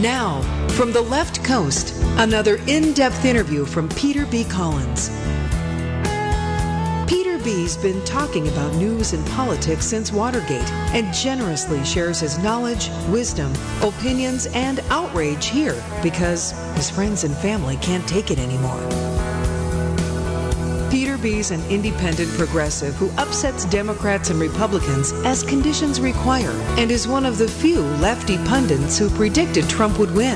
Now, from the left coast, another in-depth interview from Peter B. Collins. Peter B's been talking about news and politics since Watergate and generously shares his knowledge, wisdom, opinions, and outrage here because his friends and family can't take it anymore. Peter B's an independent progressive who upsets Democrats and Republicans as conditions require and is one of the few lefty pundits who predicted Trump would win.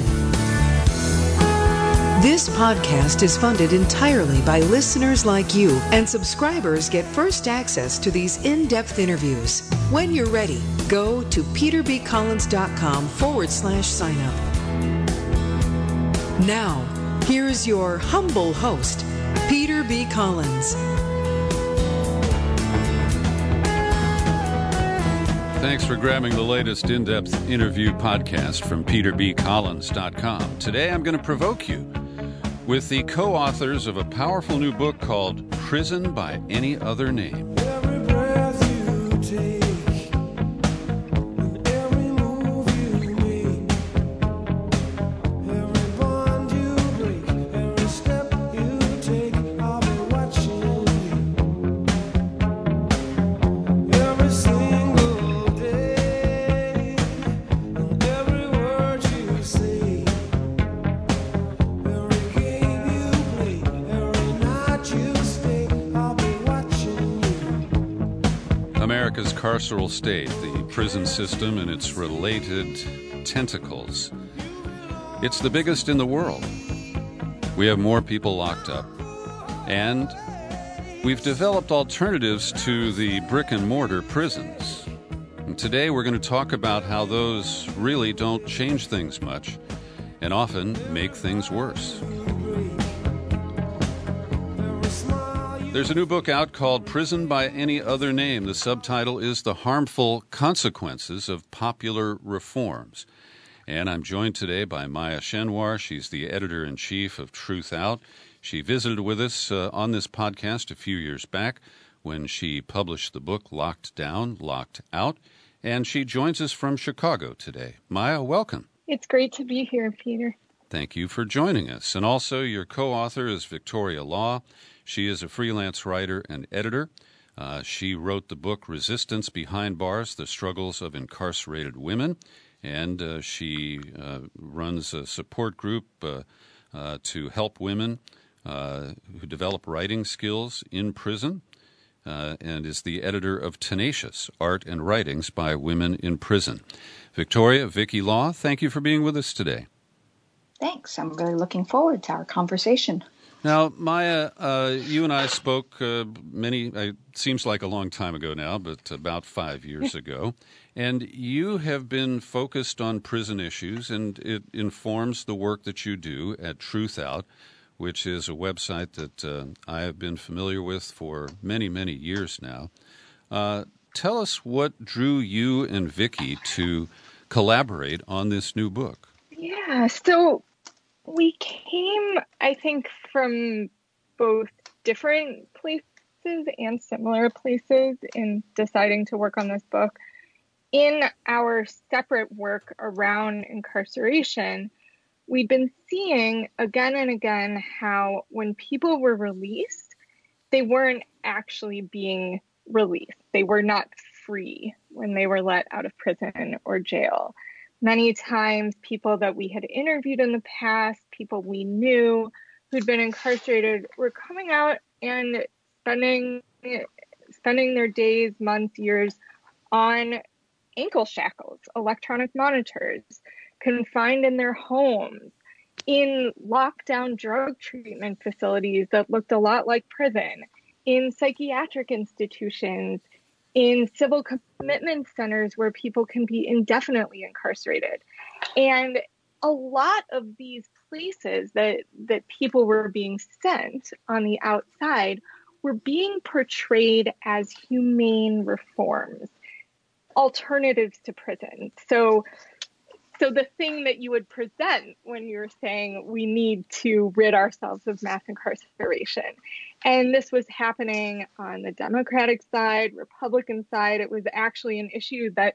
This podcast is funded entirely by listeners like you, and subscribers get first access to these in-depth interviews. When you're ready, go to peterbcollins.com/sign up. Now, here's your humble host, Peter B. Collins. Thanks for grabbing the latest in-depth interview podcast from peterbcollins.com. Today I'm going to provoke you with the co-authors of a powerful new book called Prison by Any Other Name. Every breath you take, and every move you make, every bond you break, every step you take, I'll be watching you. Every single day, and every word you say, every game you play, every night you stay, I'll be watching you. America's carceral state, the prison system and its related tentacles. It's the biggest in the world. We have more people locked up. And we've developed alternatives to the brick-and-mortar prisons. And today we're going to talk about how those really don't change things much and often make things worse. There's a new book out called Prison by Any Other Name. The subtitle is The Harmful Consequences of Popular Reforms. And I'm joined today by Maya Schenwar. She's the editor-in-chief of Truth Out. She visited with us on this podcast a few years back when she published the book Locked Down, Locked Out. And she joins us from Chicago today. Maya, welcome. It's great to be here, Peter. Thank you for joining us. And also your co-author is Victoria Law. She is a freelance writer and editor. She wrote the book Resistance Behind Bars, The Struggles of Incarcerated Women. And she runs a support group to help women who develop writing skills in prison, and is the editor of Tenacious, Art and Writings by Women in Prison. Victoria, Vicky Law, thank you for being with us today. Thanks. I'm really looking forward to our conversation. Now, Maya, you and I spoke it seems like a long time ago now, but about 5 years ago. And you have been focused on prison issues, and it informs the work that you do at Truth Out, which is a website that I have been familiar with for many, many years now. Tell us what drew you and Vicky to collaborate on this new book. Yeah, so we came, I think, from both different places and similar places in deciding to work on this book. In our separate work around incarceration, we'd been seeing again and again how when people were released, they weren't actually being released. They were not free when they were let out of prison or jail. Many times, people that we had interviewed in the past, people we knew who'd been incarcerated, were coming out and spending their days, months, years on ankle shackles, electronic monitors, confined in their homes, in lockdown drug treatment facilities that looked a lot like prison, in psychiatric institutions, in civil commitment centers where people can be indefinitely incarcerated. And a lot of these places that people were being sent on the outside were being portrayed as humane reforms, alternatives to prison. So the thing that you would present when you're saying we need to rid ourselves of mass incarceration. And this was happening on the Democratic side, Republican side. It was actually an issue that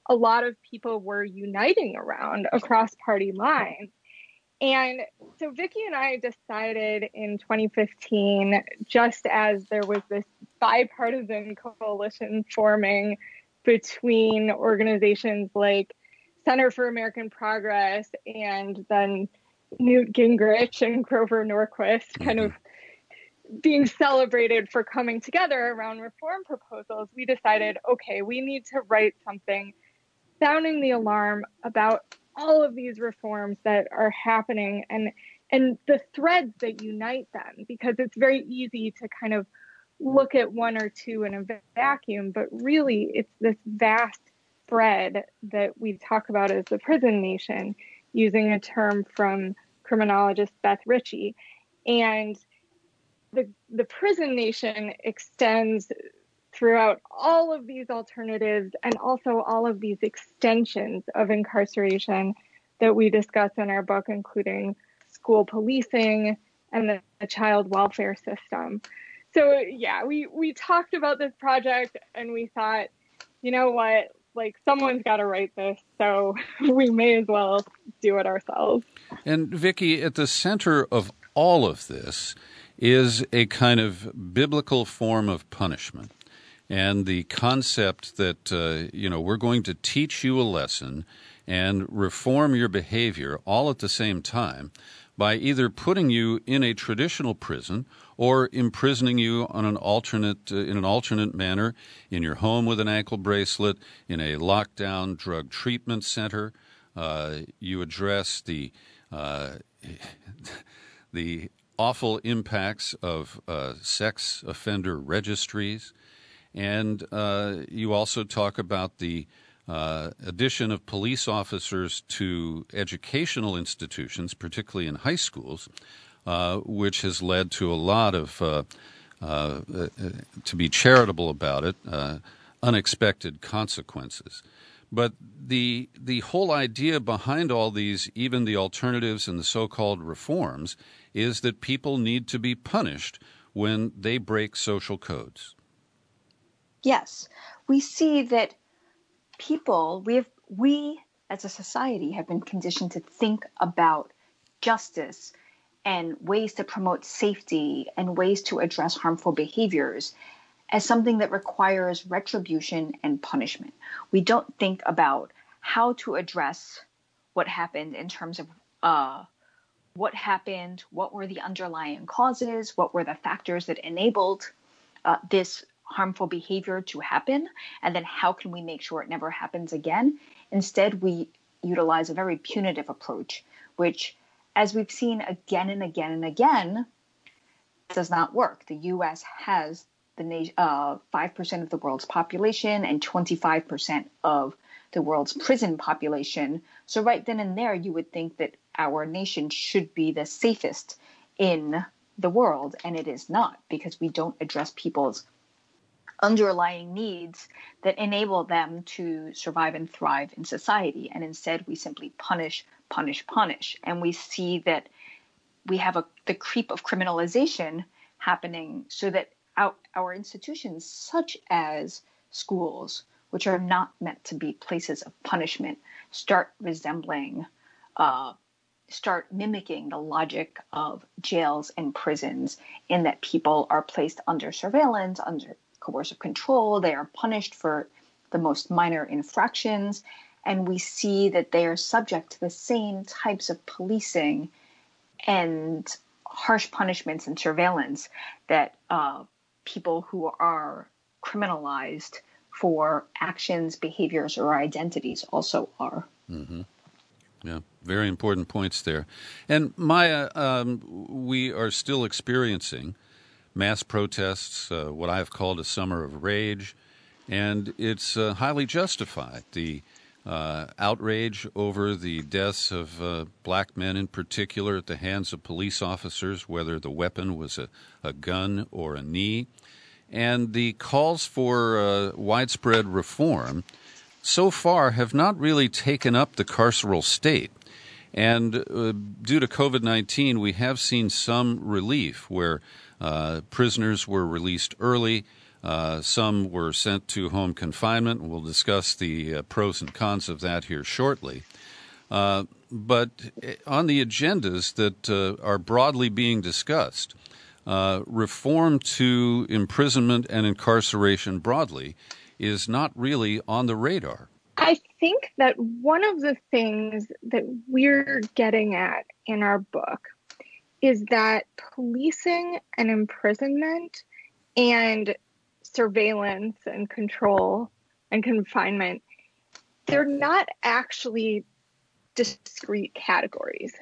a lot of people were uniting around across party lines. And so Vicki and I decided in 2015, just as there was this bipartisan coalition forming between organizations like Center for American Progress and then Newt Gingrich and Grover Norquist kind of being celebrated for coming together around reform proposals, we decided, okay, we need to write something sounding the alarm about all of these reforms that are happening and the threads that unite them, because it's very easy to kind of look at one or two in a vacuum, but really it's this vast thread that we talk about as the prison nation, using a term from criminologist Beth Ritchie. And the prison nation extends throughout all of these alternatives and also all of these extensions of incarceration that we discuss in our book, including school policing and the child welfare system. So yeah, we talked about this project and we thought, you know what, like someone's got to write this, so we may as well do it ourselves. And Vicki, at the center of all of this is a kind of biblical form of punishment. And the concept that, we're going to teach you a lesson and reform your behavior all at the same time by either putting you in a traditional prison or imprisoning you on in an alternate manner in your home with an ankle bracelet, in a lockdown drug treatment center. You address the awful impacts of sex offender registries. And you also talk about the addition of police officers to educational institutions, particularly in high schools, which has led to a lot of, to be charitable about it, unexpected consequences. But the whole idea behind all these, even the alternatives and the so-called reforms, is that people need to be punished when they break social codes. Yes, we see that we as a society have been conditioned to think about justice and ways to promote safety and ways to address harmful behaviors as something that requires retribution and punishment. We don't think about how to address what happened in terms of what happened, what were the underlying causes, what were the factors that enabled this harmful behavior to happen, and then how can we make sure it never happens again? Instead, we utilize a very punitive approach, which, as we've seen again and again and again, does not work. The U.S. has 5% of the world's population and 25% of the world's prison population. So right then and there, you would think that our nation should be the safest in the world, and it is not, because we don't address people's underlying needs that enable them to survive and thrive in society. And instead, we simply punish. And we see that we have the creep of criminalization happening, so that our institutions, such as schools, which are not meant to be places of punishment, start mimicking the logic of jails and prisons, in that people are placed under surveillance, under coercive control. They are punished for the most minor infractions. And we see that they are subject to the same types of policing and harsh punishments and surveillance that people who are criminalized for actions, behaviors, or identities also are. Mm-hmm. Yeah, very important points there. And Maya, we are still experiencing mass protests, what I have called a summer of rage, and it's highly justified. The outrage over the deaths of black men in particular at the hands of police officers, whether the weapon was a gun or a knee, and the calls for widespread reform so far have not really taken up the carceral state. And due to COVID-19, we have seen some relief where prisoners were released early, Some were sent to home confinement. We'll discuss the pros and cons of that here shortly. But on the agendas that are broadly being discussed, reform to imprisonment and incarceration broadly is not really on the radar. I think that one of the things that we're getting at in our book is that policing and imprisonment and surveillance and control and confinement, they're not actually discrete categories.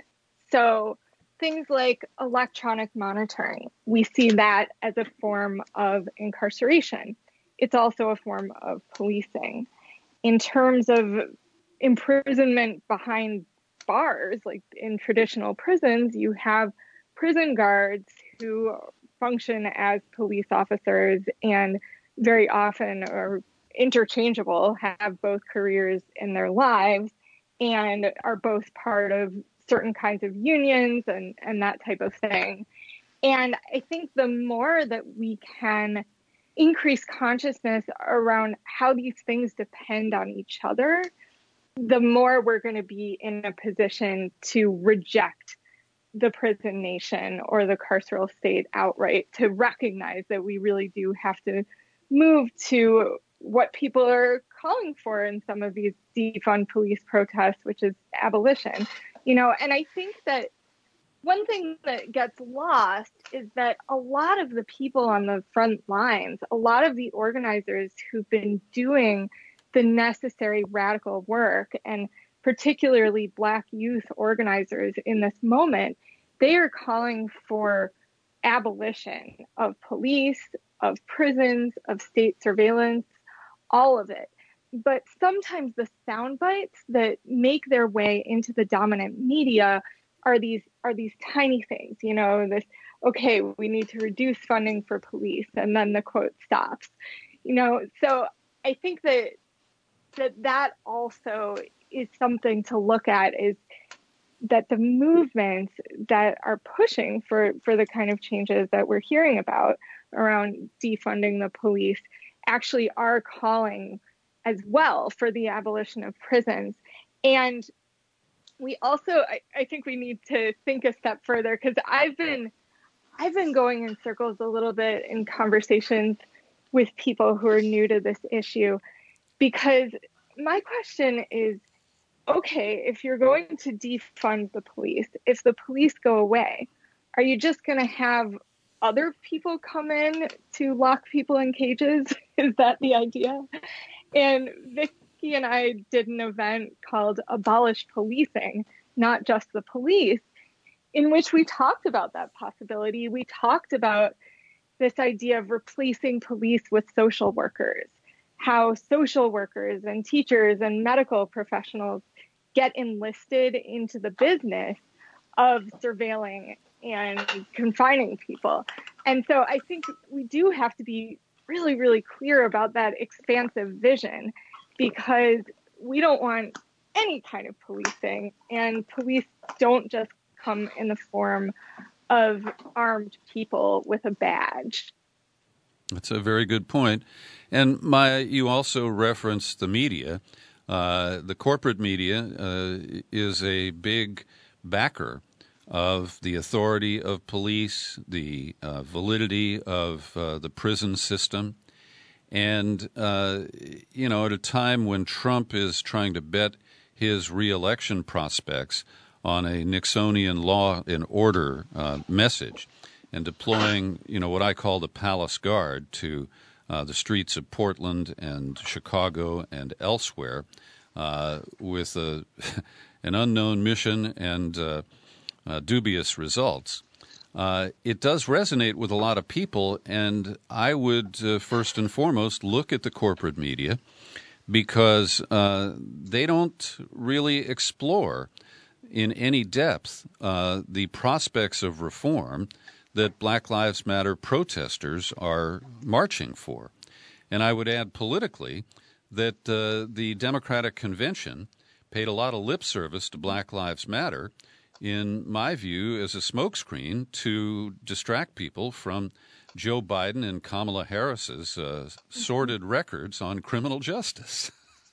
So things like electronic monitoring, we see that as a form of incarceration. It's also a form of policing. In terms of imprisonment behind bars, like in traditional prisons, you have prison guards who function as police officers and very often are interchangeable, have both careers in their lives, and are both part of certain kinds of unions and that type of thing. And I think the more that we can increase consciousness around how these things depend on each other, the more we're going to be in a position to reject the prison nation or the carceral state outright, to recognize that we really do have to move to what people are calling for in some of these defund police protests, which is abolition. And I think that one thing that gets lost is that a lot of the people on the front lines, a lot of the organizers who've been doing the necessary radical work, and particularly Black youth organizers in this moment, they are calling for abolition of police, of prisons, of state surveillance, all of it. But sometimes the sound bites that make their way into the dominant media are these tiny things, this, okay, we need to reduce funding for police, and then the quote stops. So I think that also is something to look at, is that the movements that are pushing for the kind of changes that we're hearing about around defunding the police actually are calling as well for the abolition of prisons. And we also, I think we need to think a step further, because I've been going in circles a little bit in conversations with people who are new to this issue, because my question is, okay, if you're going to defund the police, if the police go away, are you just going to have other people come in to lock people in cages? Is that the idea? And Vicki and I did an event called Abolish Policing, Not Just the Police, in which we talked about that possibility. We talked about this idea of replacing police with social workers, how social workers and teachers and medical professionals get enlisted into the business of surveilling and confining people. And so I think we do have to be really, really clear about that expansive vision, because we don't want any kind of policing, and police don't just come in the form of armed people with a badge. That's a very good point. And you also referenced the media. The corporate media is a big backer of the authority of police, the validity of the prison system. And, at a time when Trump is trying to bet his reelection prospects on a Nixonian law and order message and deploying, what I call the Palace Guard to the streets of Portland and Chicago and elsewhere with an unknown mission and dubious results. It does resonate with a lot of people, and I would first and foremost look at the corporate media, because they don't really explore in any depth the prospects of reform that Black Lives Matter protesters are marching for. And I would add politically that the Democratic Convention paid a lot of lip service to Black Lives Matter, in my view, as a smokescreen to distract people from Joe Biden and Kamala Harris's sordid records on criminal justice.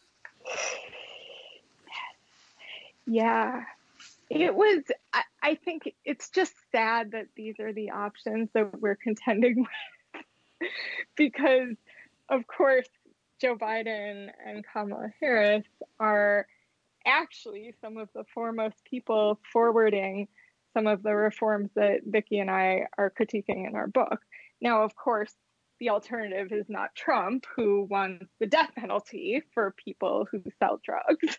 Yeah, it was, I think it's just sad that these are the options that we're contending with because, of course, Joe Biden and Kamala Harris are actually some of the foremost people forwarding some of the reforms that Vicki and I are critiquing in our book. Now, of course, the alternative is not Trump, who wants the death penalty for people who sell drugs.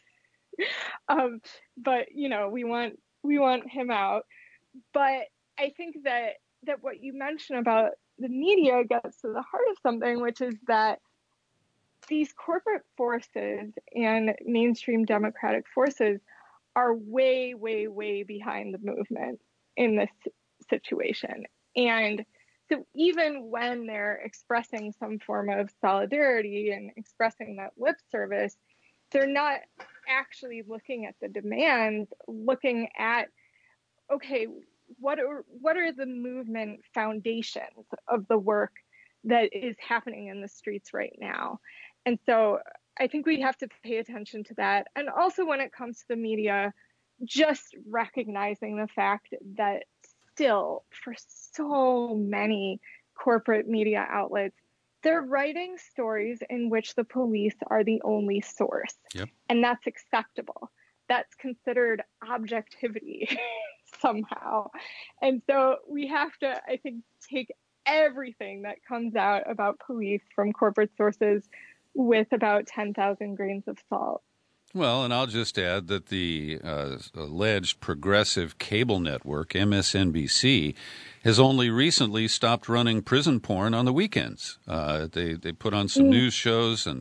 But we want him out. But I think that what you mentioned about the media gets to the heart of something, which is that these corporate forces and mainstream democratic forces are way, way, way behind the movement in this situation. And so even when they're expressing some form of solidarity and expressing that lip service, they're not actually looking at the demands, looking at, okay, what are the movement foundations of the work that is happening in the streets right now? And so I think we have to pay attention to that. And also when it comes to the media, just recognizing the fact that still for so many corporate media outlets, they're writing stories in which the police are the only source. Yep. And that's acceptable. That's considered objectivity somehow. And so we have to, I think, take everything that comes out about police from corporate sources with about 10,000 grains of salt. Well, and I'll just add that the alleged progressive cable network, MSNBC, has only recently stopped running prison porn on the weekends. They put on some news shows and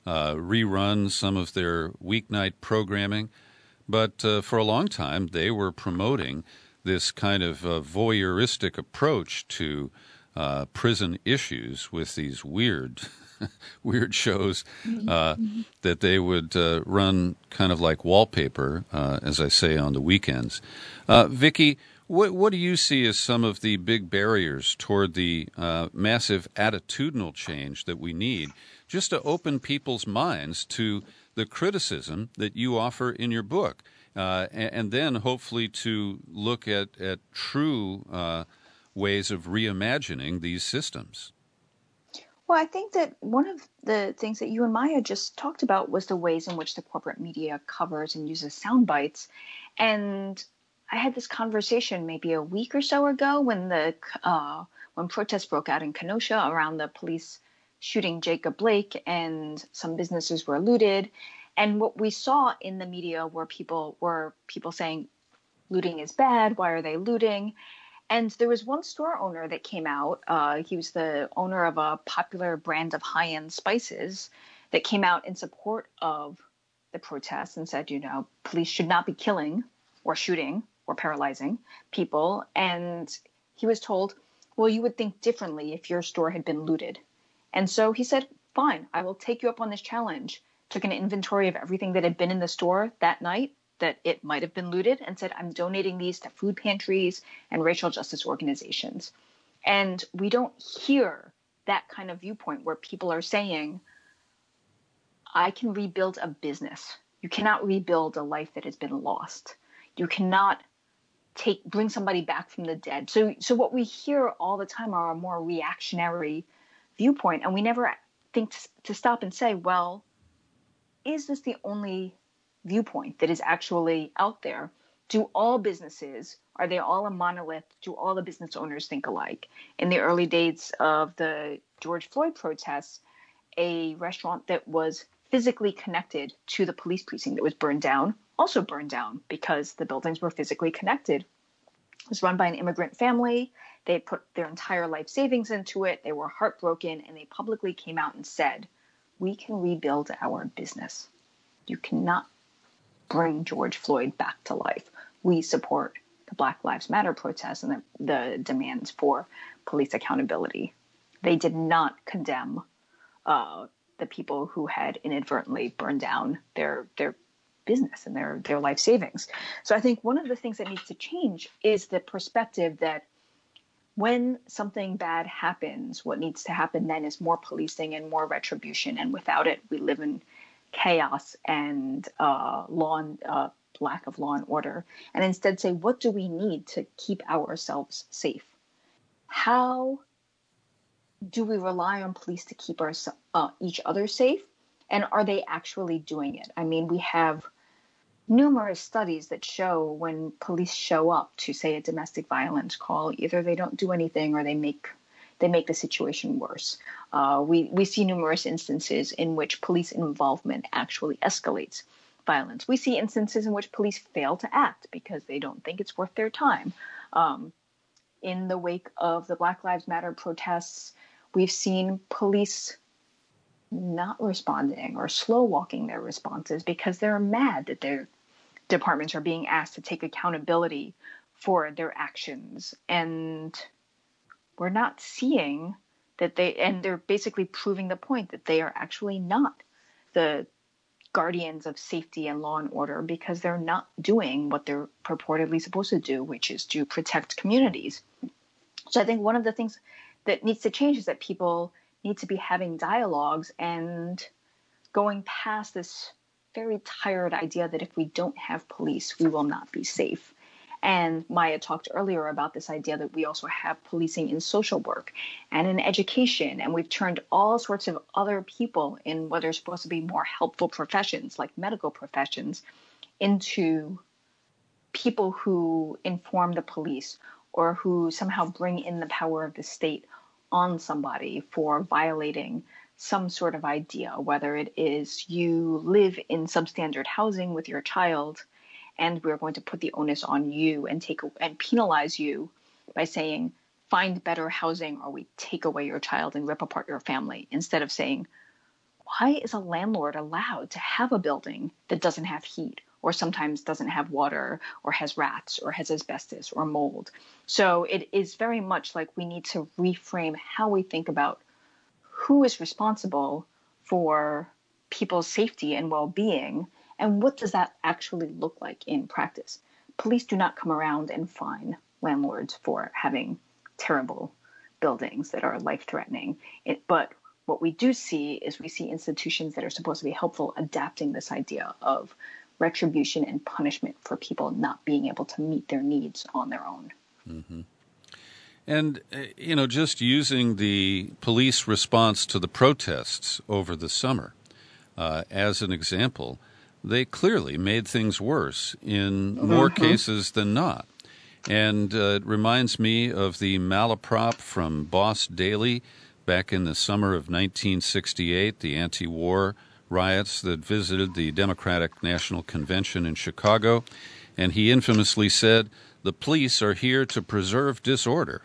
rerun some of their weeknight programming. But for a long time, they were promoting this kind of voyeuristic approach to prison issues with these weird shows that they would run kind of like wallpaper, as I say, on the weekends. Vicki, what do you see as some of the big barriers toward the massive attitudinal change that we need just to open people's minds to the criticism that you offer in your book, and then hopefully to look at true ways of reimagining these systems? Well, I think that one of the things that you and Maya just talked about was the ways in which the corporate media covers and uses sound bites. And I had this conversation maybe a week or so ago when protests broke out in Kenosha around the police shooting Jacob Blake, and some businesses were looted. And what we saw in the media were people saying looting is bad. Why are they looting? And there was one store owner that came out. He was the owner of a popular brand of high-end spices that came out in support of the protests and said, police should not be killing or shooting or paralyzing people. And he was told, well, you would think differently if your store had been looted. And so he said, fine, I will take you up on this challenge. Took an inventory of everything that had been in the store that night that it might have been looted, and said, I'm donating these to food pantries and racial justice organizations. And we don't hear that kind of viewpoint where people are saying, I can rebuild a business. You cannot rebuild a life that has been lost. You cannot bring somebody back from the dead. So what we hear all the time are a more reactionary viewpoint, and we never think to stop and say, well, is this the only viewpoint that is actually out there? Are they all a monolith? Do all the business owners think alike? In the early days of the George Floyd protests, a restaurant that was physically connected to the police precinct that was burned down also burned down because the buildings were physically connected. It was run by an immigrant family. They put their entire life savings into it. They were heartbroken, and they publicly came out and said, we can rebuild our business. You cannot bring George Floyd back to life. We support the Black Lives Matter protests and the demands for police accountability. They did not condemn the people who had inadvertently burned down their business and their life savings. So I think one of the things that needs to change is the perspective that when something bad happens, what needs to happen then is more policing and more retribution. And without it, we live in chaos and lack of law and order. And instead say, what do we need to keep ourselves safe? How do we rely on police to keep each other safe? And are they actually doing it? I mean, we have numerous studies that show when police show up to, say, a domestic violence call, either they don't do anything or they make the situation worse. We see numerous instances in which police involvement actually escalates violence. We see instances in which police fail to act because they don't think it's worth their time. In the wake of the Black Lives Matter protests, we've seen police not responding or slow walking their responses because they're mad that their departments are being asked to take accountability for their actions. And we're not seeing that they're basically proving the point that they are actually not the guardians of safety and law and order because they're not doing what they're purportedly supposed to do, which is to protect communities. So I think one of the things that needs to change is that people need to be having dialogues and going past this very tired idea that if we don't have police, we will not be safe. And Maya talked earlier about this idea that we also have policing in social work and in education. And we've turned all sorts of other people in what are supposed to be more helpful professions, like medical professions, into people who inform the police or who somehow bring in the power of the state on somebody for violating some sort of idea, whether it is you live in substandard housing with your child and we're going to put the onus on you and penalize you by saying, find better housing or we take away your child and rip apart your family, instead of saying, why is a landlord allowed to have a building that doesn't have heat or sometimes doesn't have water or has rats or has asbestos or mold? So it is very much like we need to reframe how we think about who is responsible for people's safety and well-being, and what does that actually look like in practice. Police do not come around and fine landlords for having terrible buildings that are life-threatening. But what we do see is we see institutions that are supposed to be helpful adapting this idea of retribution and punishment for people not being able to meet their needs on their own. Mm-hmm. And, just using the police response to the protests over the summer as an example, they clearly made things worse in more cases than not. And it reminds me of the malaprop from Boss Daley back in the summer of 1968, the anti-war riots that visited the Democratic National Convention in Chicago. And he infamously said, "The police are here to preserve disorder."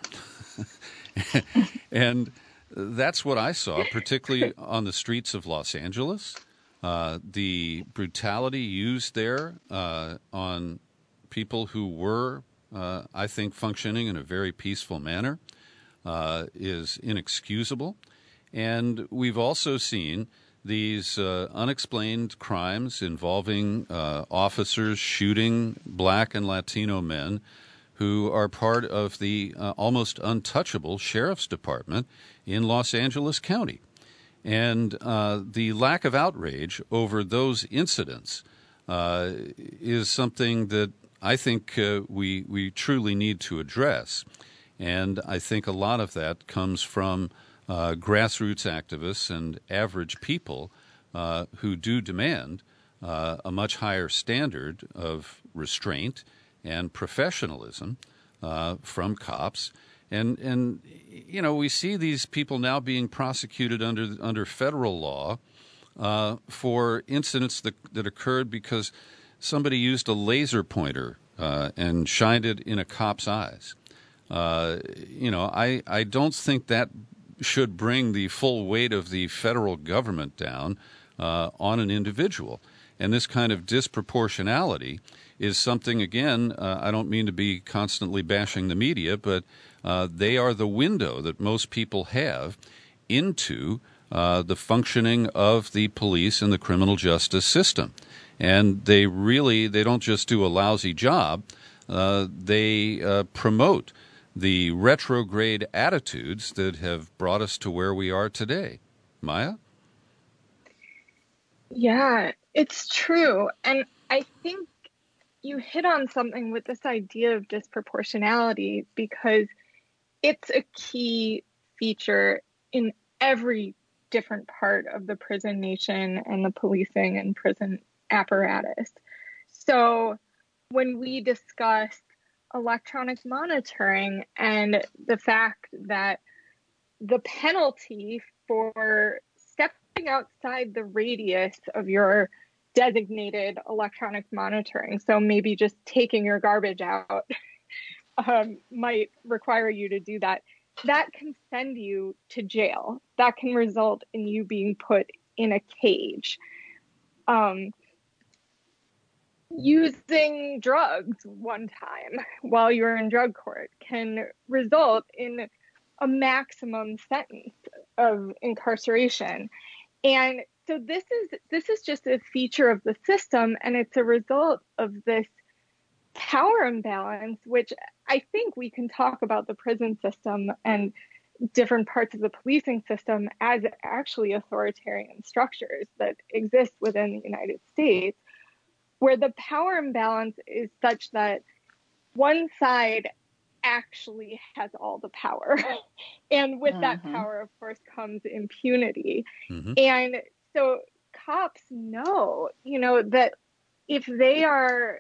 And that's what I saw, particularly on the streets of Los Angeles. The brutality used there on people who were, I think, functioning in a very peaceful manner is inexcusable. And we've also seen these unexplained crimes involving officers shooting Black and Latino men who are part of the almost untouchable sheriff's department in Los Angeles County. And the lack of outrage over those incidents is something that I think we truly need to address. And I think a lot of that comes from grassroots activists and average people who do demand a much higher standard of restraint and professionalism from cops. And we see these people now being prosecuted under federal law for incidents that occurred because somebody used a laser pointer and shined it in a cop's eyes. I don't think that should bring the full weight of the federal government down on an individual. And this kind of disproportionality is something, again, I don't mean to be constantly bashing the media, but they are the window that most people have into the functioning of the police and the criminal justice system. And they don't just do a lousy job, they promote the retrograde attitudes that have brought us to where we are today. Maya? Yeah, it's true. And I think you hit on something with this idea of disproportionality, because it's a key feature in every different part of the prison nation and the policing and prison apparatus. So when we discuss electronic monitoring and the fact that the penalty for stepping outside the radius of your designated electronic monitoring, so maybe just taking your garbage out, might require you to do that, that can send you to jail. That can result in you being put in a cage. Using drugs one time while you're in drug court can result in a maximum sentence of incarceration. And so this is just a feature of the system, and it's a result of this power imbalance, which I think we can talk about the prison system and different parts of the policing system as actually authoritarian structures that exist within the United States, where the power imbalance is such that one side actually has all the power. And with that power, of course, comes impunity. And so cops know, that if they are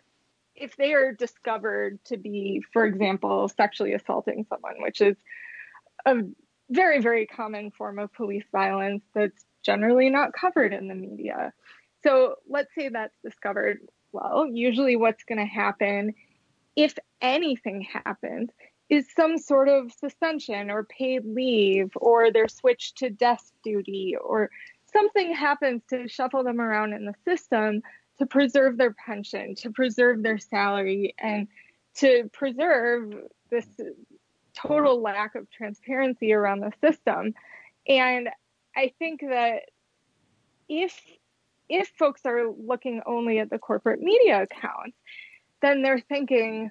discovered to be, for example, sexually assaulting someone, which is a very, very common form of police violence that's generally not covered in the media. So let's say that's discovered. Well, usually what's going to happen, if anything happens, is some sort of suspension or paid leave, or they're switched to desk duty, or something happens to shuffle them around in the system to preserve their pension, to preserve their salary, and to preserve this total lack of transparency around the system. And I think that if folks are looking only at the corporate media accounts, then they're thinking,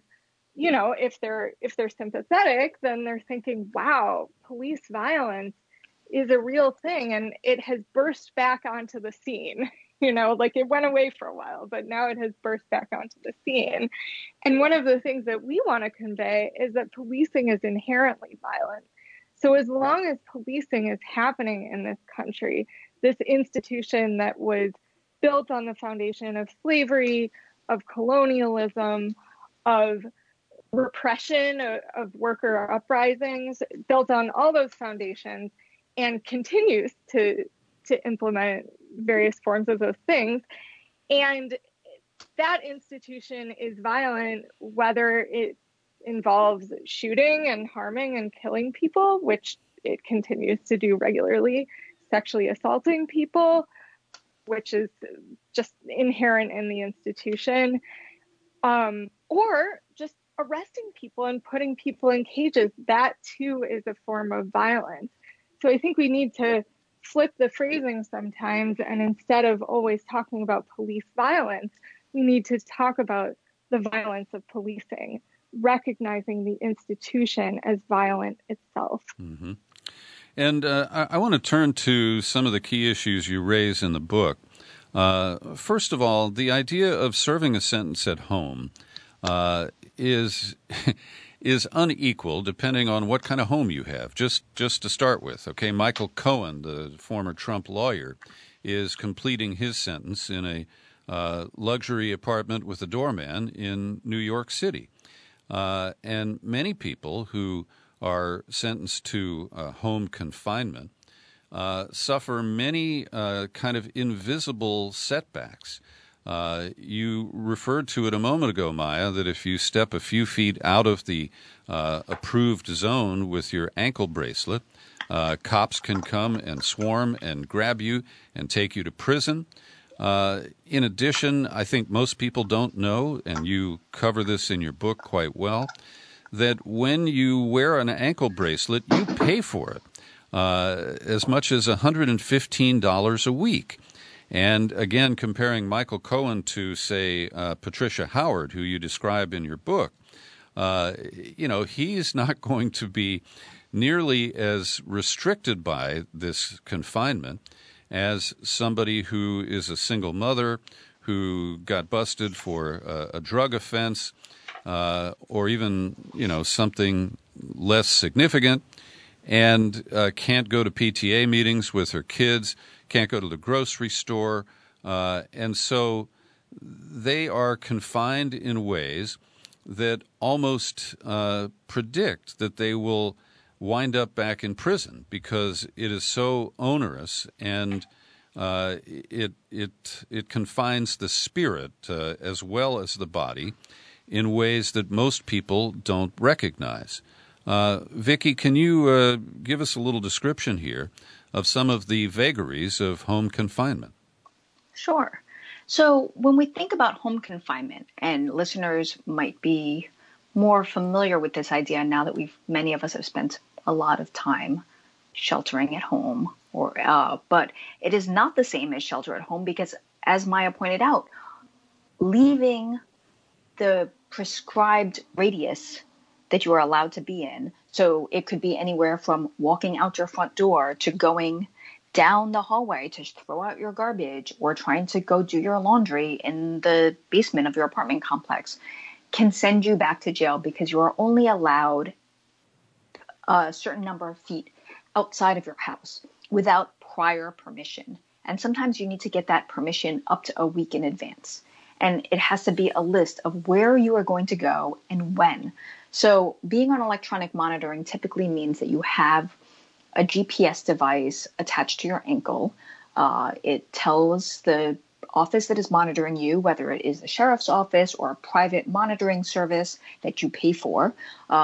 if they're sympathetic, then they're thinking, wow, police violence is a real thing, and it has burst back onto the scene. Like it went away for a while, but now it has burst back onto the scene. And one of the things that we want to convey is that policing is inherently violent. So as long as policing is happening in this country, this institution that was built on the foundation of slavery, of colonialism, of repression, of worker uprisings, built on all those foundations, and continues to implement various forms of those things. And that institution is violent, whether it involves shooting and harming and killing people, which it continues to do regularly, sexually assaulting people, which is just inherent in the institution, or just arresting people and putting people in cages. That too is a form of violence. So I think we need to flip the phrasing sometimes, and instead of always talking about police violence, we need to talk about the violence of policing, recognizing the institution as violent itself. And I want to turn to some of the key issues you raise in the book. First of all, the idea of serving a sentence at home is unequal depending on what kind of home you have. Just to start with, okay, Michael Cohen, the former Trump lawyer, is completing his sentence in a luxury apartment with a doorman in New York City. And many people who are sentenced to home confinement suffer many kind of invisible setbacks. You referred to it a moment ago, Maya, that if you step a few feet out of the approved zone with your ankle bracelet, cops can come and swarm and grab you and take you to prison. In addition, I think most people don't know, and you cover this in your book quite well, that when you wear an ankle bracelet, you pay for it as much as $115 a week. And again, comparing Michael Cohen to, say, Patricia Howard, who you describe in your book, he's not going to be nearly as restricted by this confinement as somebody who is a single mother who got busted for a drug offense or even, something less significant and can't go to PTA meetings with her kids, can't go to the grocery store. And so they are confined in ways that almost predict that they will wind up back in prison because it is so onerous and it confines the spirit as well as the body in ways that most people don't recognize. Vicki, can you give us a little description here of some of the vagaries of home confinement? Sure. So when we think about home confinement, and listeners might be more familiar with this idea now that many of us have spent a lot of time sheltering at home, but it is not the same as shelter at home because, as Maya pointed out, leaving the prescribed radius that you are allowed to be in, so it could be anywhere from walking out your front door to going down the hallway to throw out your garbage or trying to go do your laundry in the basement of your apartment complex, can send you back to jail because you are only allowed a certain number of feet outside of your house without prior permission. And sometimes you need to get that permission up to a week in advance. And it has to be a list of where you are going to go and when. So being on electronic monitoring typically means that you have a GPS device attached to your ankle. It tells the office that is monitoring you, whether it is the sheriff's office or a private monitoring service that you pay for,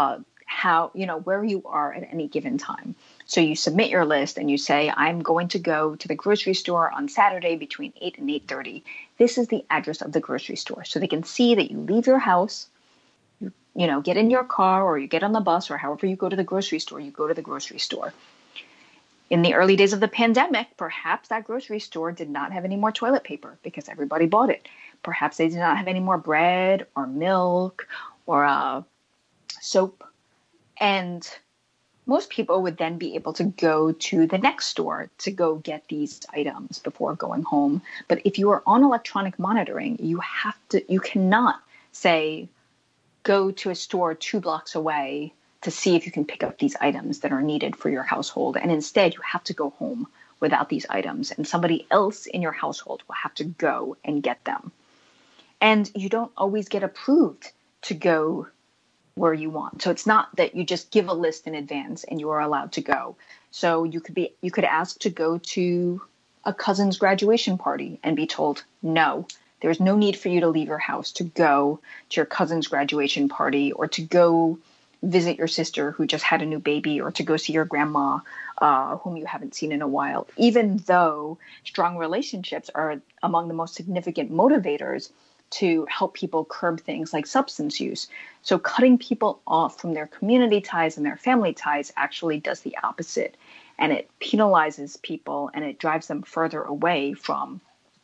where you are at any given time. So you submit your list and you say, I'm going to go to the grocery store on Saturday between 8 and 8:30. This is the address of the grocery store. So they can see that you leave your house, you get in your car or you get on the bus or however you go to the grocery store, you go to the grocery store. In the early days of the pandemic, perhaps that grocery store did not have any more toilet paper because everybody bought it. Perhaps they did not have any more bread or milk or soap. And most people would then be able to go to the next store to go get these items before going home. But if you are on electronic monitoring, you cannot say, go to a store 2 blocks away to see if you can pick up these items that are needed for your household. And instead, you have to go home without these items, and somebody else in your household will have to go and get them. And you don't always get approved to go where you want. So it's not that you just give a list in advance and you are allowed to go. So you could ask to go to a cousin's graduation party and be told, no, there's no need for you to leave your house to go to your cousin's graduation party or to go visit your sister who just had a new baby or to go see your grandma whom you haven't seen in a while, even though strong relationships are among the most significant motivators to help people curb things like substance use. So cutting people off from their community ties and their family ties actually does the opposite. And it penalizes people and it drives them further away from,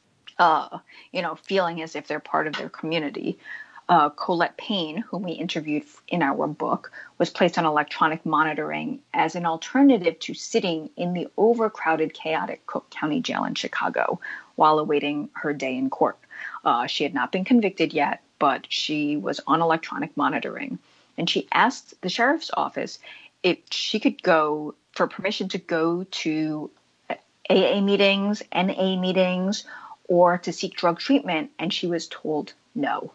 feeling as if they're part of their community. Colette Payne, whom we interviewed in our book, was placed on electronic monitoring as an alternative to sitting in the overcrowded, chaotic Cook County Jail in Chicago while awaiting her day in court. She had not been convicted yet, but she was on electronic monitoring. And she asked the sheriff's office if she could go for permission to go to AA meetings, NA meetings, or to seek drug treatment. And she was told no.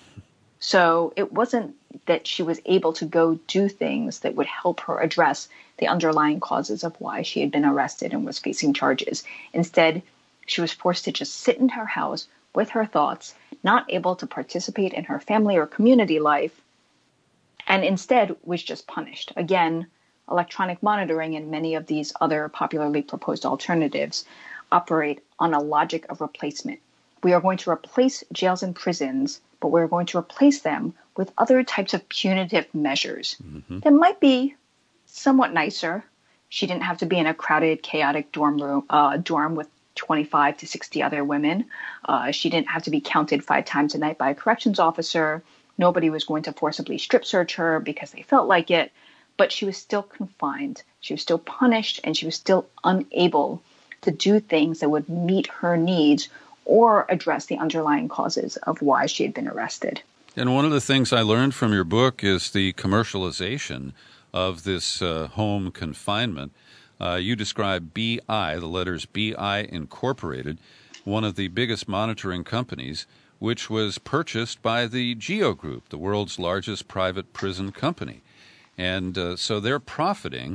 So it wasn't that she was able to go do things that would help her address the underlying causes of why she had been arrested and was facing charges. Instead, she was forced to just sit in her house with her thoughts, not able to participate in her family or community life, and instead was just punished. Again, electronic monitoring and many of these other popularly proposed alternatives operate on a logic of replacement. We are going to replace jails and prisons, but we're going to replace them with other types of punitive measures that might be somewhat nicer. She didn't have to be in a crowded, chaotic dorm with 25 to 60 other women. She didn't have to be counted 5 times a night by a corrections officer, Nobody was going to forcibly strip search her because they felt like it, but she was still confined. She was still punished, and she was still unable to do things that would meet her needs or address the underlying causes of why she had been arrested. And one of the things I learned from your book is the commercialization of this home confinement. You describe BI, the letters BI Incorporated, one of the biggest monitoring companies, which was purchased by the GEO Group, the world's largest private prison company. And so they're profiting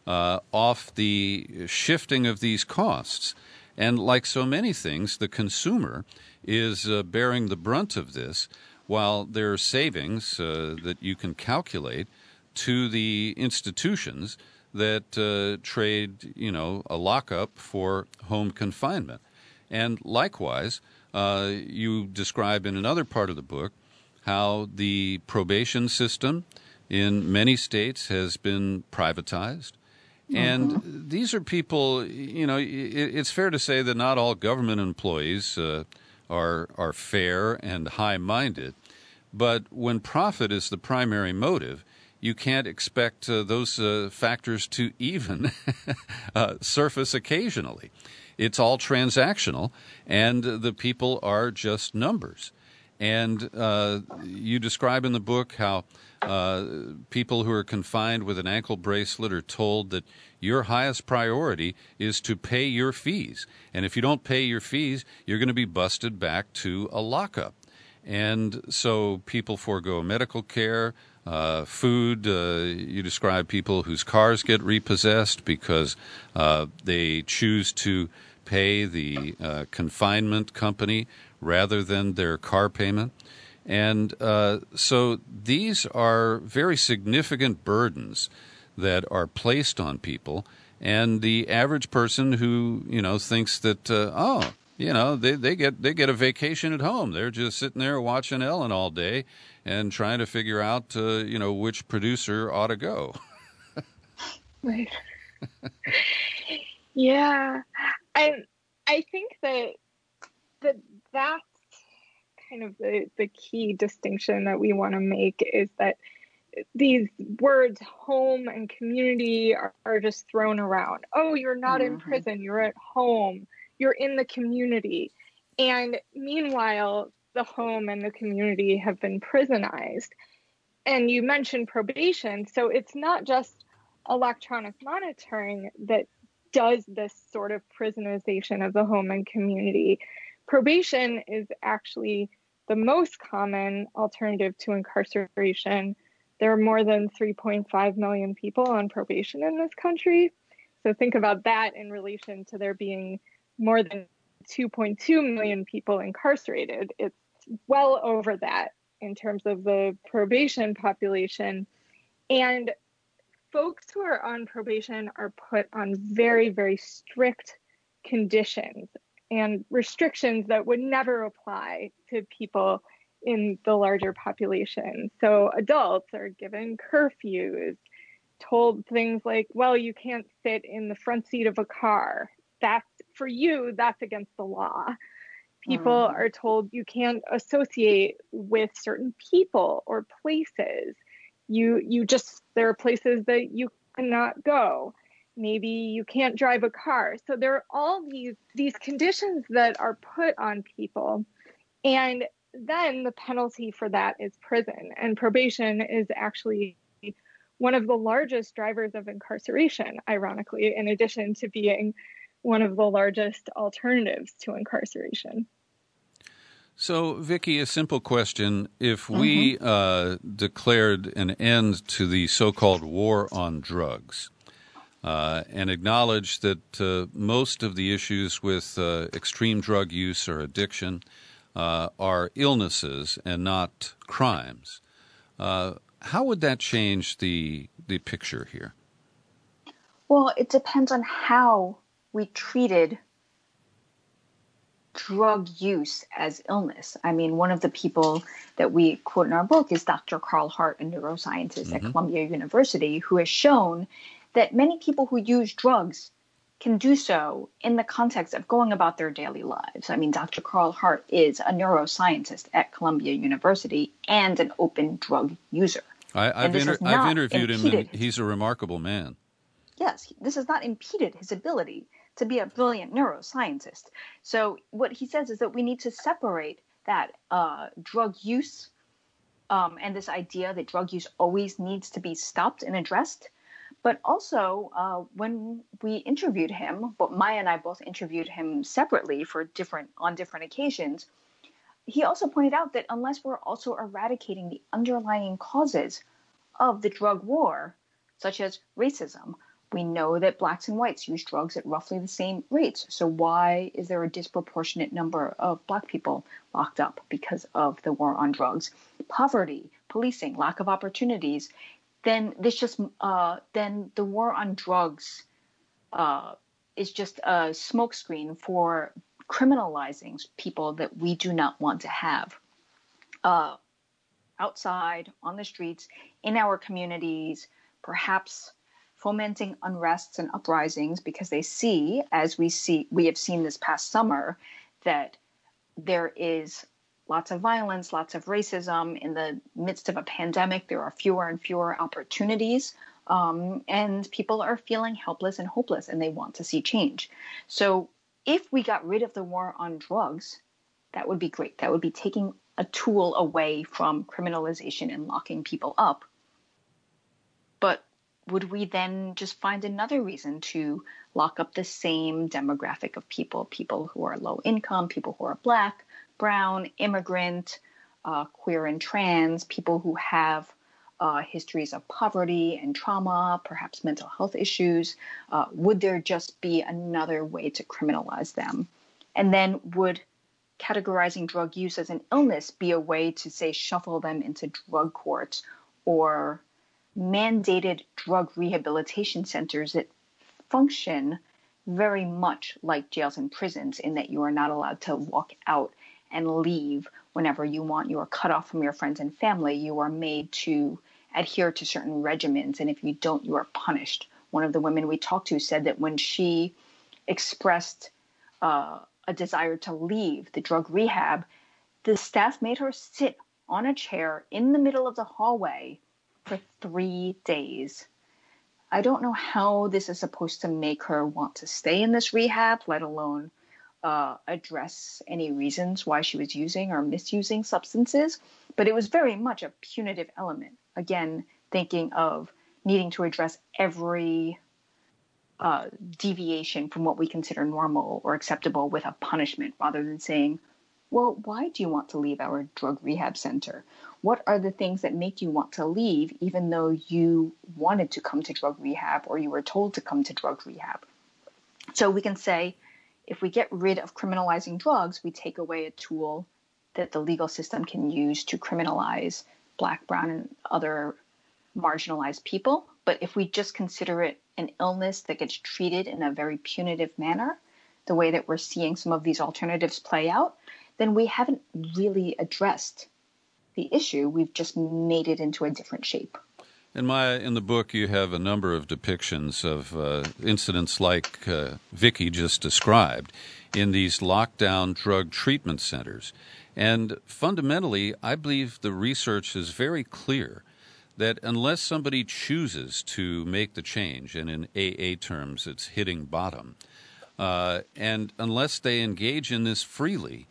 off the shifting of these costs. And like so many things, the consumer is bearing the brunt of this, while there are savings that you can calculate to the institutions that trade, a lockup for home confinement. And likewise, you describe in another part of the book how the probation system in many states has been privatized. And these are people, it's fair to say that not all government employees are fair and high-minded. But when profit is the primary motive, you can't expect those factors to even surface occasionally. It's all transactional, and the people are just numbers. And you describe in the book how people who are confined with an ankle bracelet are told that your highest priority is to pay your fees. And if you don't pay your fees, you're going to be busted back to a lockup. And so people forego medical care, food. You describe people whose cars get repossessed because they choose to pay the confinement company rather than their car payment. And so these are very significant burdens that are placed on people. And the average person who, thinks that, they get a vacation at home. They're just sitting there watching Ellen all day and trying to figure out, which producer ought to go. Right. Yeah. I think that's kind of the key distinction that we want to make, is that these words home and community are just thrown around. Oh, you're not in prison, you're at home, you're in the community. And meanwhile, the home and the community have been prisonized. And you mentioned probation, so it's not just electronic monitoring that does this sort of prisonization of the home and community. Probation is actually the most common alternative to incarceration. There are more than 3.5 million people on probation in this country. So think about that in relation to there being more than 2.2 million people incarcerated. It's well over that in terms of the probation population. And folks who are on probation are put on very, very strict conditions and restrictions that would never apply to people in the larger population. So adults are given curfews, told things like, well, you can't sit in the front seat of a car. That's, for you, that's against the law. People are told you can't associate with certain people or places. There are places that you cannot go. Maybe you can't drive a car. So there are all these conditions that are put on people. And then the penalty for that is prison. And probation is actually one of the largest drivers of incarceration, ironically, in addition to being one of the largest alternatives to incarceration. So, Vicki, a simple question. If we declared an end to the so-called war on drugs and acknowledged that most of the issues with extreme drug use or addiction are illnesses and not crimes, how would that change the picture here? Well, it depends on how we treated drug use as illness. I mean, one of the people that we quote in our book is Dr. Carl Hart, a neuroscientist at Columbia University, who has shown that many people who use drugs can do so in the context of going about their daily lives. I mean, Dr. Carl Hart is a neuroscientist at Columbia University and an open drug user. I've interviewed him, and he's a remarkable man. Yes, this has not impeded his ability to be a brilliant neuroscientist. So what he says is that we need to separate that drug use and this idea that drug use always needs to be stopped and addressed. But also, when we interviewed him, but Maya and I both interviewed him separately on different occasions, he also pointed out that unless we're also eradicating the underlying causes of the drug war, such as racism, we know that blacks and whites use drugs at roughly the same rates. So why is there a disproportionate number of black people locked up because of the war on drugs? Poverty, policing, lack of opportunities. Then the war on drugs is just a smokescreen for criminalizing people that we do not want to have outside, on the streets, in our communities, perhaps fomenting unrests and uprisings because they see, as we have seen this past summer, that there is lots of violence, lots of racism. In the midst of a pandemic, there are fewer and fewer opportunities, and people are feeling helpless and hopeless, and they want to see change. So if we got rid of the war on drugs, that would be great. That would be taking a tool away from criminalization and locking people up. But would we then just find another reason to lock up the same demographic of people who are low income, people who are black, brown, immigrant, queer and trans, people who have histories of poverty and trauma, perhaps mental health issues? Would there just be another way to criminalize them? And then would categorizing drug use as an illness be a way to, say, shuffle them into drug courts or mandated drug rehabilitation centers that function very much like jails and prisons in that you are not allowed to walk out and leave whenever you want? You are cut off from your friends and family. You are made to adhere to certain regimens, and if you don't, you are punished. One of the women we talked to said that when she expressed a desire to leave the drug rehab, the staff made her sit on a chair in the middle of the hallway for 3 days. I don't know how this is supposed to make her want to stay in this rehab, let alone address any reasons why she was using or misusing substances. But it was very much a punitive element. Again, thinking of needing to address every deviation from what we consider normal or acceptable with a punishment, rather than saying, well, why do you want to leave our drug rehab center? What are the things that make you want to leave, even though you wanted to come to drug rehab or you were told to come to drug rehab? So we can say, if we get rid of criminalizing drugs, we take away a tool that the legal system can use to criminalize Black, brown, and other marginalized people. But if we just consider it an illness that gets treated in a very punitive manner, the way that we're seeing some of these alternatives play out, then we haven't really addressed the issue. We've just made it into a different shape. And Maya, in the book, you have a number of depictions of incidents like Vicky just described in these lockdown drug treatment centers. And fundamentally, I believe the research is very clear that unless somebody chooses to make the change, and in AA terms, it's hitting bottom, and unless they engage in this freely,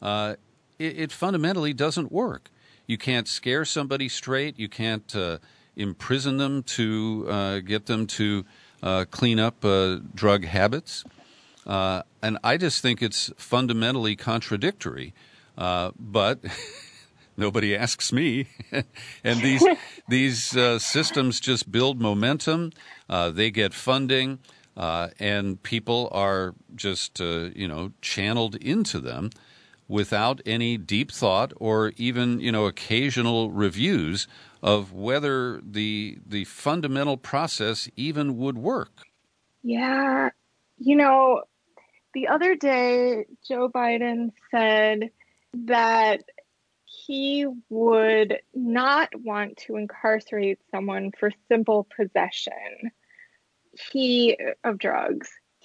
it fundamentally doesn't work. You can't scare somebody straight. You can't imprison them to get them to clean up drug habits. And I just think it's fundamentally contradictory. But nobody asks me. And these systems just build momentum. They get funding, and people are just channeled into them without any deep thought or even occasional reviews of whether the fundamental process even would work. Yeah. The other day, Joe Biden said that he would not want to incarcerate someone for simple possession of drugs.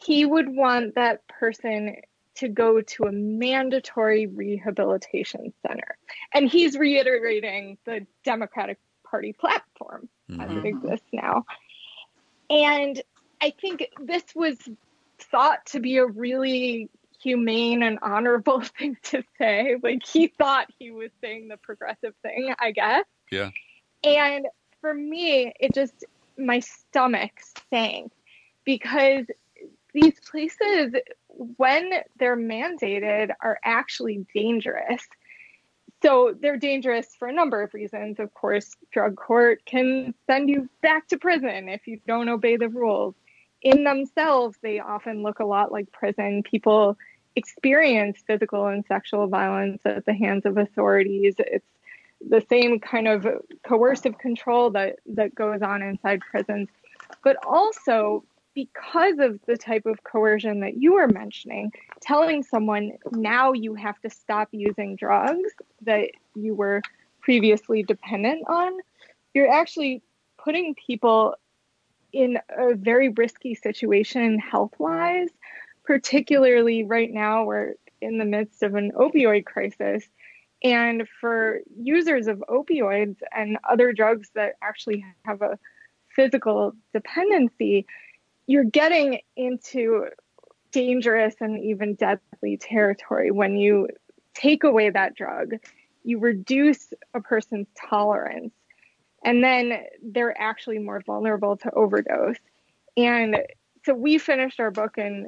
he would want that person to go to a mandatory rehabilitation center. And he's reiterating the Democratic Party platform as it exists now. And I think this was thought to be a really humane and honorable thing to say. Like, he thought he was saying the progressive thing, I guess. Yeah. And for me, it just, my stomach sank, because these places, when they're mandated, are actually dangerous. So they're dangerous for a number of reasons. Of course, drug court can send you back to prison if you don't obey the rules. In themselves, they often look a lot like prison. People experience physical and sexual violence at the hands of authorities. It's the same kind of coercive control that goes on inside prisons. But also, because of the type of coercion that you were mentioning, telling someone now you have to stop using drugs that you were previously dependent on, you're actually putting people in a very risky situation health-wise, particularly right now we're in the midst of an opioid crisis. And for users of opioids and other drugs that actually have a physical dependency, you're getting into dangerous and even deadly territory. When you take away that drug, you reduce a person's tolerance, and then they're actually more vulnerable to overdose. And so we finished our book in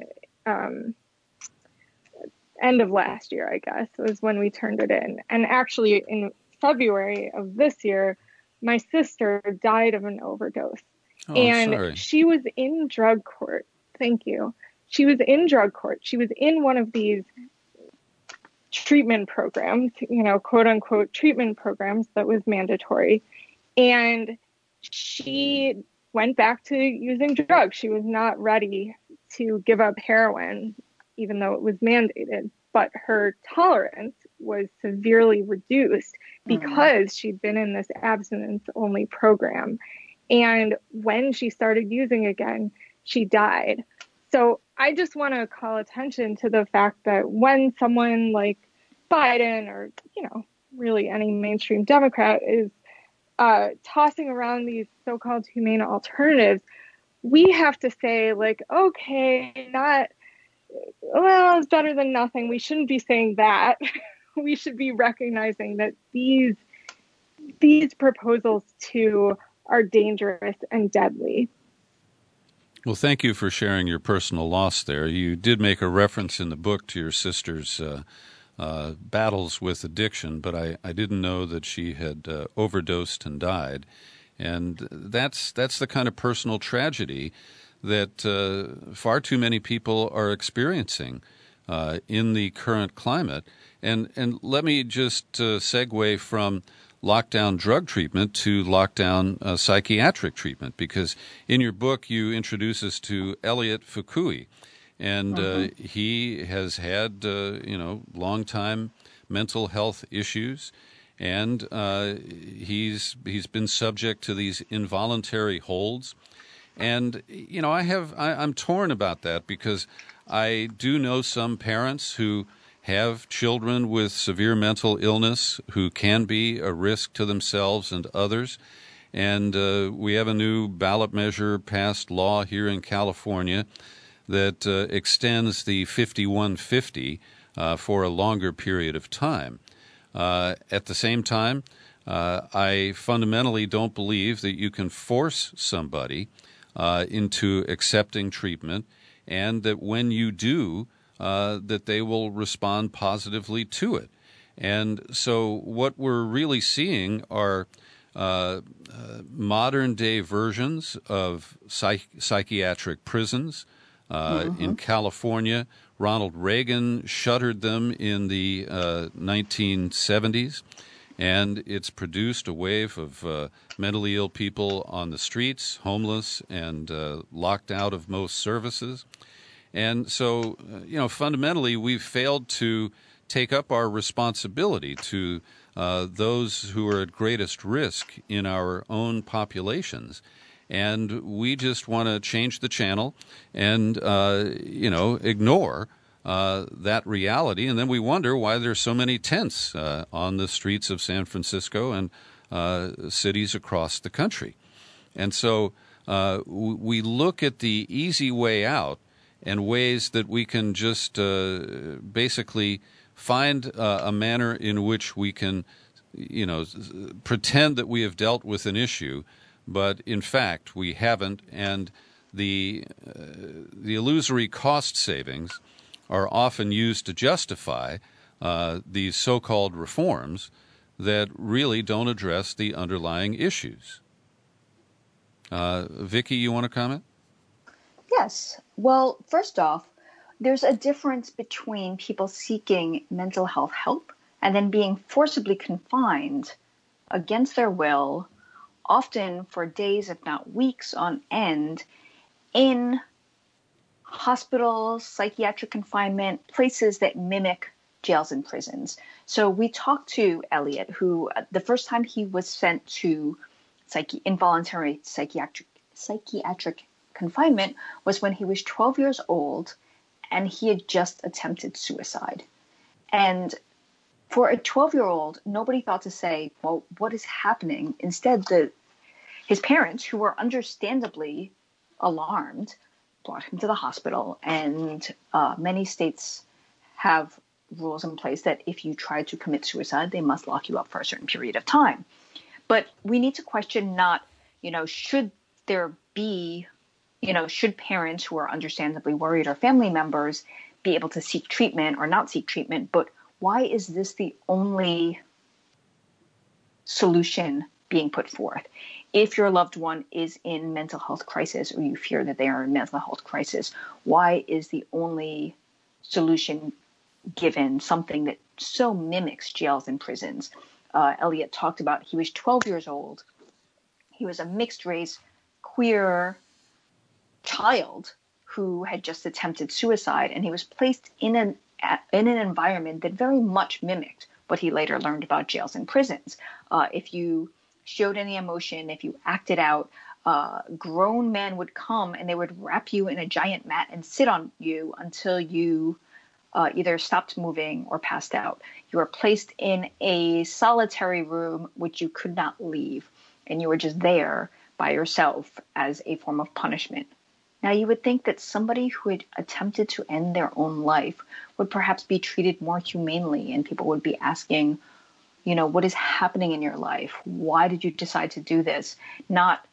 end of last year, I guess, was when we turned it in. And actually in February of this year, my sister died of an overdose. Oh, and sorry. She was in drug court. Thank you. She was in drug court. She was in one of these treatment programs, quote unquote treatment programs that was mandatory. And she went back to using drugs. She was not ready to give up heroin, even though it was mandated. But her tolerance was severely reduced because she'd been in this abstinence-only program. And when she started using again, she died. So I just want to call attention to the fact that when someone like Biden or, really any mainstream Democrat is tossing around these so-called humane alternatives, we have to say, like, okay, it's better than nothing. We shouldn't be saying that. We should be recognizing that these proposals too are dangerous and deadly. Well, thank you for sharing your personal loss there. You did make a reference in the book to your sister's battles with addiction, but I didn't know that she had overdosed and died. And that's the kind of personal tragedy that far too many people are experiencing in the current climate. And let me just segue from lockdown drug treatment to lockdown psychiatric treatment, because in your book you introduce us to Elliot Fukui, and he has had long time mental health issues, and he's been subject to these involuntary holds. And I'm torn about that, because I do know some parents who have children with severe mental illness who can be a risk to themselves and others. And we have a new ballot measure passed law here in California that extends the 5150 for a longer period of time. At the same time, I fundamentally don't believe that you can force somebody into accepting treatment, and that when you do, that they will respond positively to it. And so what we're really seeing are modern-day versions of psychiatric prisons. In California, Ronald Reagan shuttered them in the 1970s, and it's produced a wave of mentally ill people on the streets, homeless, and locked out of most services. And so, fundamentally, we've failed to take up our responsibility to those who are at greatest risk in our own populations. and we just want to change the channel and, ignore that reality. And then we wonder why there's so many tents on the streets of San Francisco and cities across the country. And so we look at the easy way out and ways that we can just basically find a manner in which we can, pretend that we have dealt with an issue, but in fact we haven't. And the illusory cost savings are often used to justify these so-called reforms that really don't address the underlying issues. Vicki, you want to comment? Yes. Well, first off, there's a difference between people seeking mental health help and then being forcibly confined against their will, often for days, if not weeks on end, in hospitals, psychiatric confinement, places that mimic jails and prisons. So we talked to Elliot, who the first time he was sent to involuntary psychiatric confinement was when he was 12 years old, and he had just attempted suicide. And for a 12-year-old, nobody thought to say, well, what is happening? Instead, his parents, who were understandably alarmed, brought him to the hospital. And many states have rules in place that if you try to commit suicide, they must lock you up for a certain period of time. But we need to question not, should there be, should parents who are understandably worried or family members be able to seek treatment or not seek treatment, but why is this the only solution being put forth? If your loved one is in mental health crisis or you fear that they are in mental health crisis, why is the only solution given something that so mimics jails and prisons? Elliot talked about he was 12 years old. He was a mixed race, queer child who had just attempted suicide, and he was placed in an environment that very much mimicked what he later learned about jails and prisons. If you showed any emotion, if you acted out, grown men would come and they would wrap you in a giant mat and sit on you until you either stopped moving or passed out. You were placed in a solitary room which you could not leave, and you were just there by yourself as a form of punishment. Now, you would think that somebody who had attempted to end their own life would perhaps be treated more humanely, and people would be asking, what is happening in your life? Why did you decide to do this? Not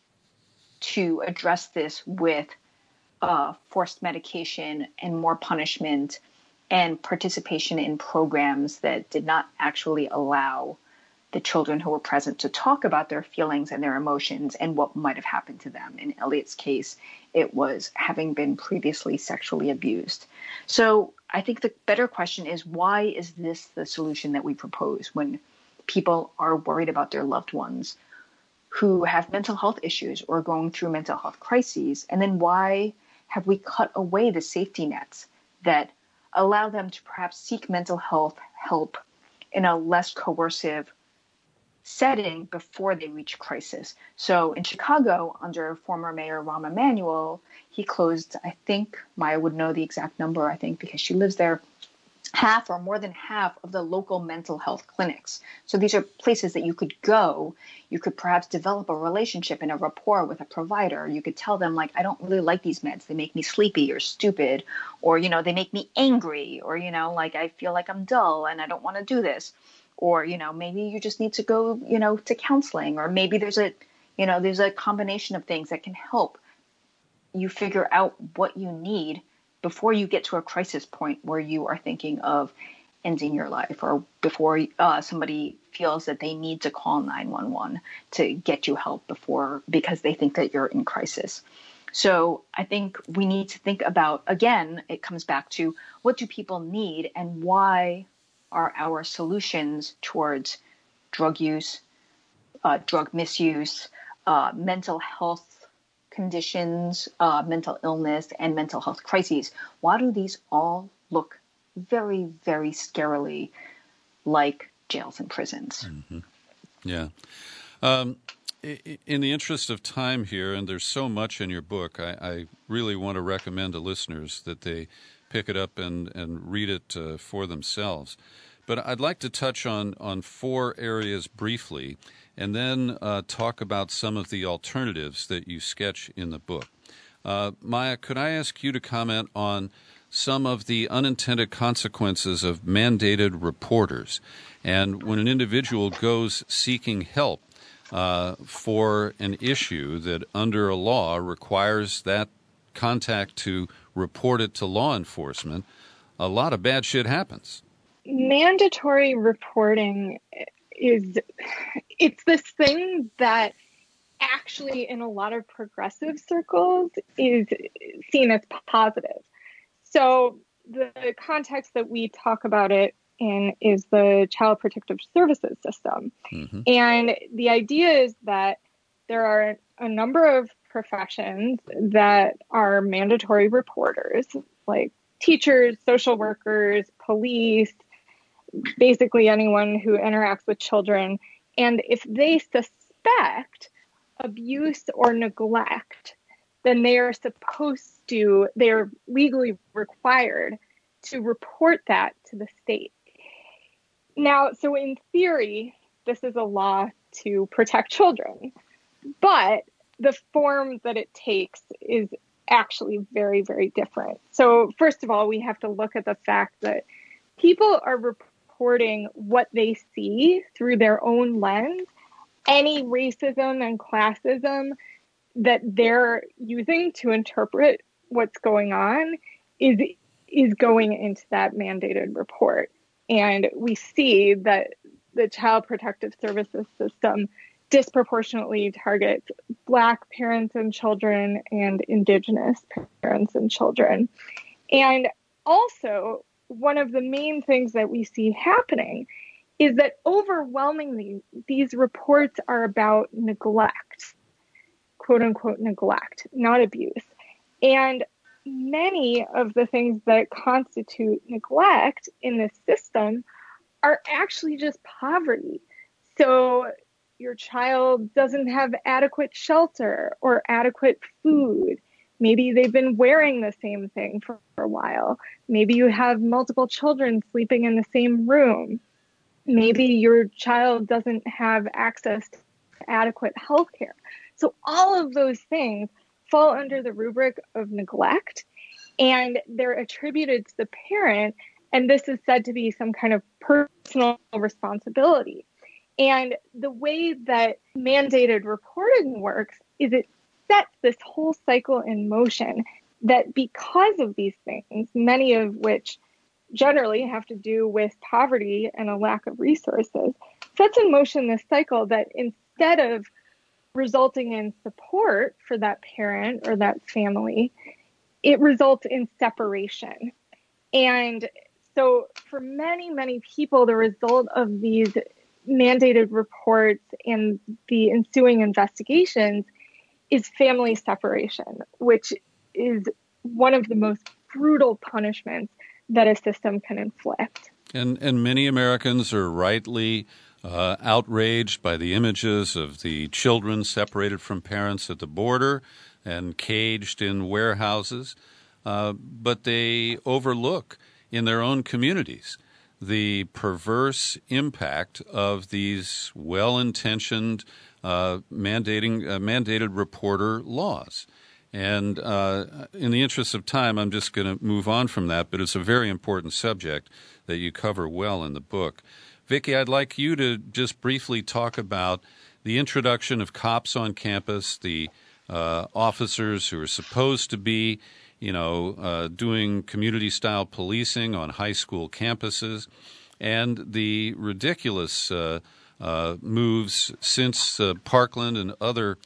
to address this with forced medication and more punishment and participation in programs that did not actually allow the children who were present to talk about their feelings and their emotions and what might have happened to them. In Elliot's case, it was having been previously sexually abused. So I think the better question is, why is this the solution that we propose when people are worried about their loved ones who have mental health issues or going through mental health crises? And then why have we cut away the safety nets that allow them to perhaps seek mental health help in a less coercive setting before they reach crisis? So in Chicago, under former Mayor Rahm Emanuel, he closed, I think, Maya would know the exact number, I think, because she lives there, half or more than half of the local mental health clinics. So these are places that you could go. You could perhaps develop a relationship and a rapport with a provider. You could tell them, I don't really like these meds. They make me sleepy or stupid, or, they make me angry, or, I feel like I'm dull and I don't want to do this. Or, maybe you just need to go, to counseling, or maybe there's a combination of things that can help you figure out what you need before you get to a crisis point where you are thinking of ending your life, or before somebody feels that they need to call 911 to get you help because they think that you're in crisis. So I think we need to think about, again, it comes back to what do people need and why are our solutions towards drug use, drug misuse, mental health conditions, mental illness, and mental health crises. Why do these all look very, very scarily like jails and prisons? Mm-hmm. Yeah. In the interest of time here, and there's so much in your book, I really want to recommend to listeners that they pick it up and read it for themselves. But I'd like to touch on 4 areas briefly, and then talk about some of the alternatives that you sketch in the book. Maya, could I ask you to comment on some of the unintended consequences of mandated reporters, and when an individual goes seeking help for an issue that under a law requires that contact to report it to law enforcement, a lot of bad shit happens. Mandatory reporting it's this thing that actually in a lot of progressive circles is seen as positive. So the context that we talk about it in is the Child Protective Services system. Mm-hmm. And the idea is that there are a number of professions that are mandatory reporters, like teachers, social workers, police, basically anyone who interacts with children. And if they suspect abuse or neglect, then they are legally required to report that to the state. Now, so in theory, this is a law to protect children, but the form that it takes is actually very, very different. So first of all, we have to look at the fact that people are reporting what they see through their own lens. Any racism and classism that they're using to interpret what's going on is going into that mandated report. And we see that the Child Protective Services system disproportionately targets Black parents and children and Indigenous parents and children. And also, one of the main things that we see happening is that overwhelmingly these reports are about neglect, quote unquote neglect, not abuse. And many of the things that constitute neglect in this system are actually just poverty. So your child doesn't have adequate shelter or adequate food. Maybe they've been wearing the same thing for a while. Maybe you have multiple children sleeping in the same room. Maybe your child doesn't have access to adequate health care. So all of those things fall under the rubric of neglect, and they're attributed to the parent, and this is said to be some kind of personal responsibility. And the way that mandated reporting works is it sets this whole cycle in motion that because of these things, many of which generally have to do with poverty and a lack of resources, sets in motion this cycle that instead of resulting in support for that parent or that family, it results in separation. And so for many, many people, the result of these mandated reports and the ensuing investigations is family separation, which is one of the most brutal punishments that a system can inflict. And many Americans are rightly outraged by the images of the children separated from parents at the border and caged in warehouses, but they overlook in their own communities the perverse impact of these well-intentioned mandated reporter laws. And in the interest of time, I'm just going to move on from that, but it's a very important subject that you cover well in the book. Vicki, I'd like you to just briefly talk about the introduction of cops on campus, the officers who are supposed to be, doing community-style policing on high school campuses, and the ridiculous moves since Parkland and other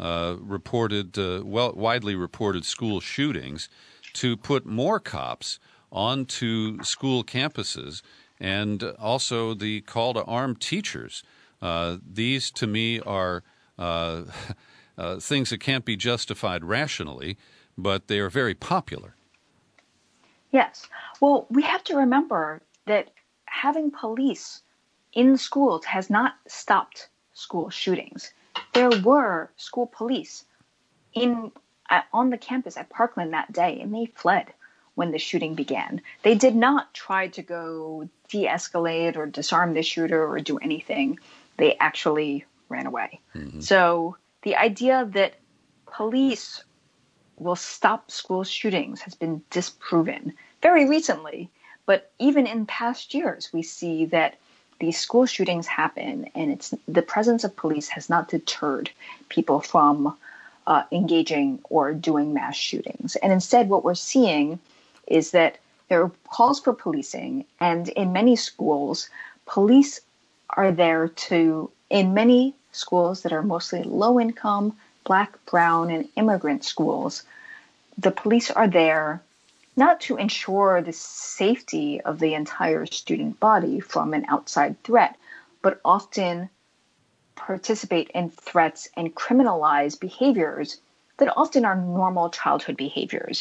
widely reported school shootings to put more cops onto school campuses, and also the call to arm teachers. These, to me, are things that can't be justified rationally, but they are very popular. Yes. Well, we have to remember that having police in schools has not stopped school shootings. There were school police on the campus at Parkland that day, and they fled when the shooting began. They did not try to go de-escalate or disarm the shooter or do anything. They actually ran away. Mm-hmm. So the idea that police will stop school shootings has been disproven very recently. But even in past years, we see that these school shootings happen, and the presence of police has not deterred people from engaging or doing mass shootings. And instead, what we're seeing is that there are calls for policing, and in many schools, police are there in many schools that are mostly low-income, Black, brown, and immigrant schools, the police are there not to ensure the safety of the entire student body from an outside threat, but often participate in threats and criminalize behaviors that often are normal childhood behaviors.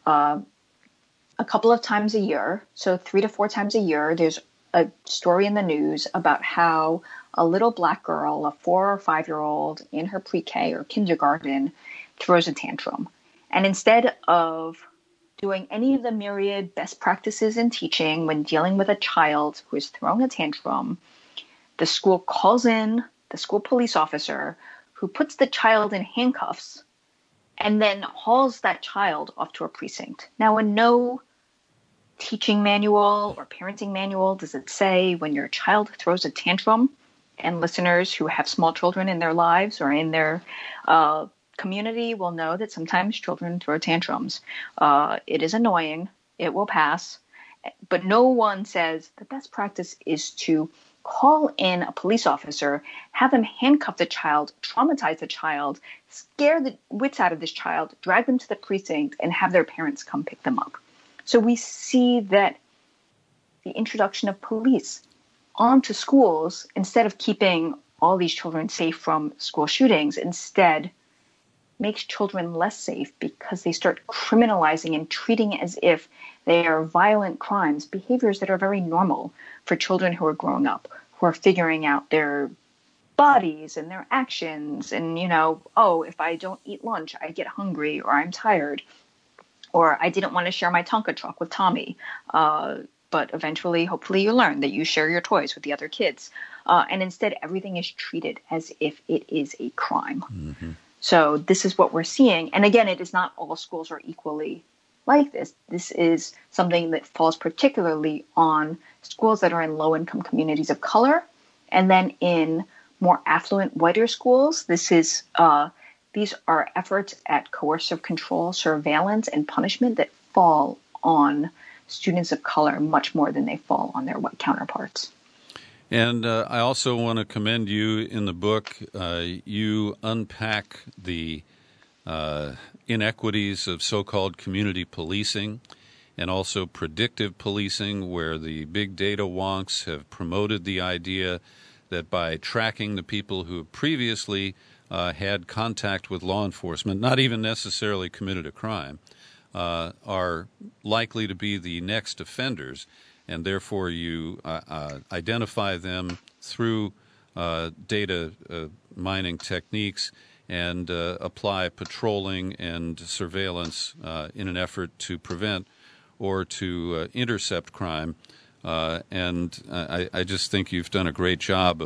A couple of times a year, so 3 to 4 times a year, there's a story in the news about how a little Black girl, a 4 or 5-year-old in her pre-K or kindergarten, throws a tantrum. And instead of doing any of the myriad best practices in teaching when dealing with a child who is throwing a tantrum, the school calls in the school police officer who puts the child in handcuffs and then hauls that child off to a precinct. Now, in no teaching manual or parenting manual does it say when your child throws a tantrum, and listeners who have small children in their lives or in their community will know that sometimes children throw tantrums. It is annoying. It will pass. But no one says the best practice is to call in a police officer, have them handcuff the child, traumatize the child, scare the wits out of this child, drag them to the precinct, and have their parents come pick them up. So we see that the introduction of police onto schools, instead of keeping all these children safe from school shootings, instead makes children less safe because they start criminalizing and treating as if they are violent crimes, behaviors that are very normal for children who are growing up, who are figuring out their bodies and their actions. And, if I don't eat lunch, I get hungry, or I'm tired, or I didn't want to share my Tonka truck with Tommy. But eventually, hopefully, you learn that you share your toys with the other kids. And instead, everything is treated as if it is a crime. Mm-hmm. So this is what we're seeing. And again, it is not all schools are equally like this. This is something that falls particularly on schools that are in low-income communities of color. And then in more affluent, whiter schools, these are efforts at coercive control, surveillance, and punishment that fall on students of color much more than they fall on their white counterparts. And I also want to commend you in the book. You unpack the inequities of so-called community policing and also predictive policing, where the big data wonks have promoted the idea that by tracking the people who have previously had contact with law enforcement, not even necessarily committed a crime, are likely to be the next offenders. And therefore you identify them through data mining techniques and apply patrolling and surveillance in an effort to prevent or to intercept crime. And I just think you've done a great job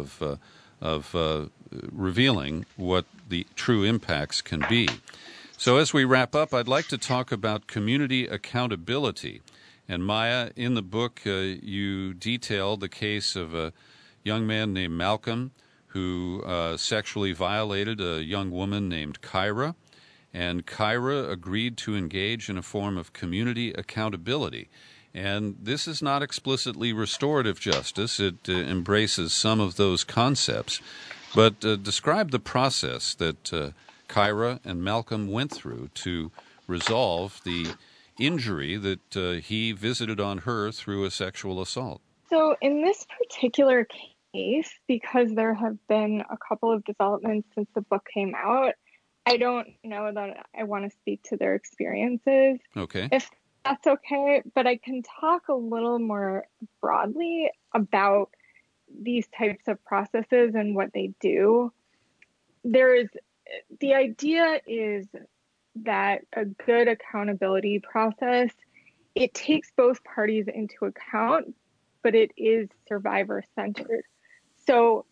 of revealing what the true impacts can be. So as we wrap up, I'd like to talk about community accountability. And Maya, in the book, you detail the case of a young man named Malcolm who sexually violated a young woman named Kyra. And Kyra agreed to engage in a form of community accountability. And this is not explicitly restorative justice. It embraces some of those concepts. But describe the process that Kyra and Malcolm went through to resolve the injury that he visited on her through a sexual assault. So in this particular case, because there have been a couple of developments since the book came out, I don't know that I want to speak to their experiences. Okay. If that's okay, but I can talk a little more broadly about these types of processes and what they do, the idea is that a good accountability process, it takes both parties into account, but it is survivor centered. So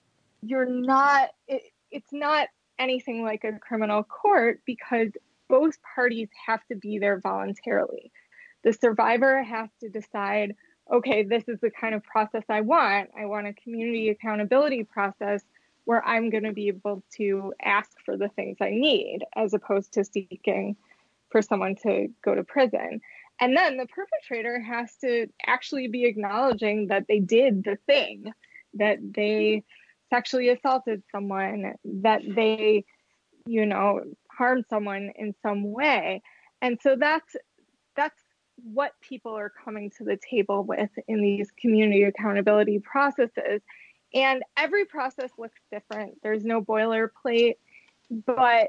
it's not anything like a criminal court, because both parties have to be there voluntarily. The survivor has to decide, okay, this is the kind of process I want. I want a community accountability process where I'm going to be able to ask for the things I need, as opposed to seeking for someone to go to prison. And then the perpetrator has to actually be acknowledging that they did the thing, that they sexually assaulted someone, that they, harmed someone in some way. And so that's what people are coming to the table with in these community accountability processes. And every process looks different. There's no boilerplate, but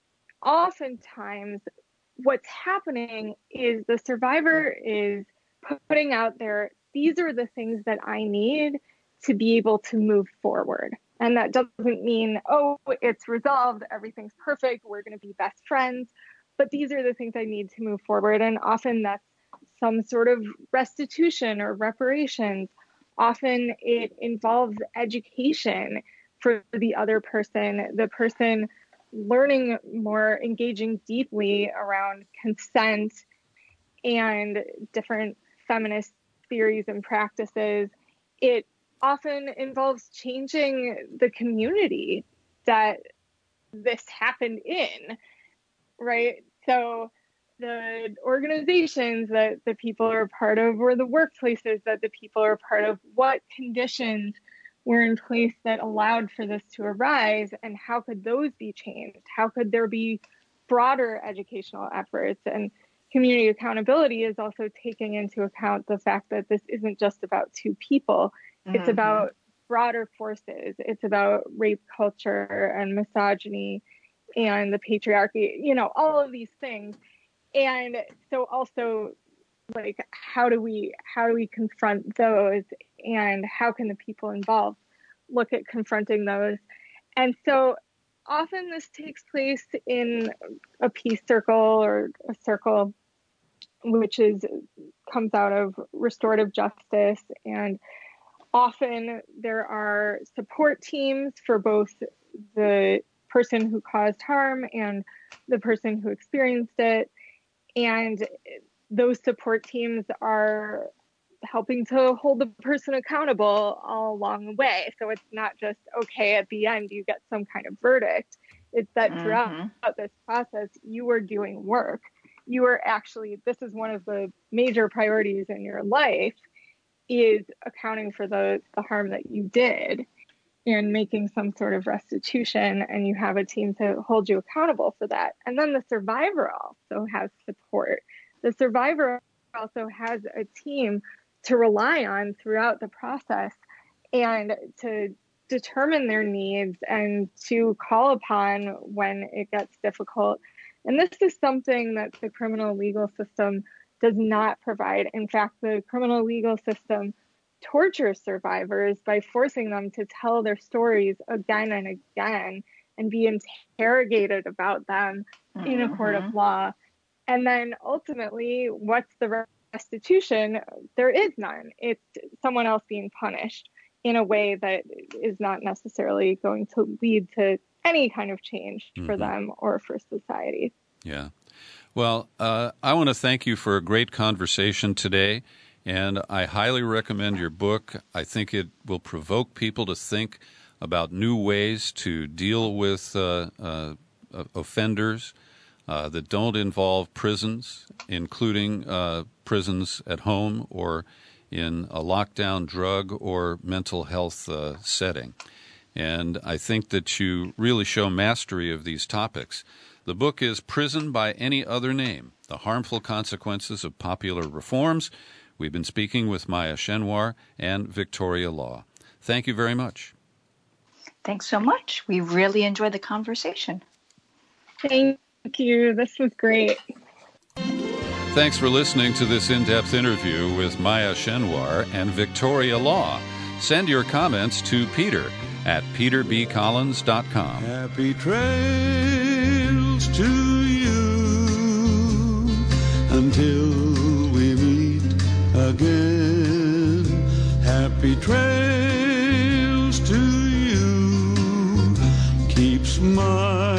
oftentimes what's happening is the survivor is putting out there, these are the things that I need to be able to move forward. And that doesn't mean, oh, it's resolved, everything's perfect, we're going to be best friends. But these are the things I need to move forward. And often that's some sort of restitution or reparations. Often it involves education for the other person, the person learning more, engaging deeply around consent and different feminist theories and practices. It often involves changing the community that this happened in, right? So the organizations that the people are part of, or the workplaces that the people are part of, what conditions were in place that allowed for this to arise, and how could those be changed? How could there be broader educational efforts? And community accountability is also taking into account the fact that this isn't just about two people. It's about broader forces. It's about rape culture and misogyny and the patriarchy, all of these things. And so also, like, how do we confront those, and how can the people involved look at confronting those? And so often this takes place in a peace circle, or a circle which comes out of restorative justice. And often there are support teams for both the person who caused harm and the person who experienced it. And those support teams are helping to hold the person accountable all along the way. So it's not just, okay, at the end you get some kind of verdict. It's that throughout this process, you are doing work. You are actually, this is one of the major priorities in your life, is accounting for the harm that you did and making some sort of restitution, and you have a team to hold you accountable for that. And then the survivor also has support. The survivor also has a team to rely on throughout the process, and to determine their needs and to call upon when it gets difficult. And this is something that the criminal legal system does not provide. In fact, the criminal legal system tortures survivors by forcing them to tell their stories again and again and be interrogated about them in a court of law. And then ultimately, what's the restitution? There is none. It's someone else being punished in a way that is not necessarily going to lead to any kind of change for them or for society. Yeah. Well, I want to thank you for a great conversation today, and I highly recommend your book. I think it will provoke people to think about new ways to deal with offenders that don't involve prisons, including prisons at home or in a lockdown drug or mental health setting. And I think that you really show mastery of these topics. The book is Prison by Any Other Name, The Harmful Consequences of Popular Reforms. We've been speaking with Maya Schenwar and Victoria Law. Thank you very much. Thanks so much. We really enjoyed the conversation. Thank you. This was great. Thanks for listening to this in-depth interview with Maya Schenwar and Victoria Law. Send your comments to Peter at peterbcollins.com. Happy trails to you until we meet again. Happy trails to you. Keep smiling.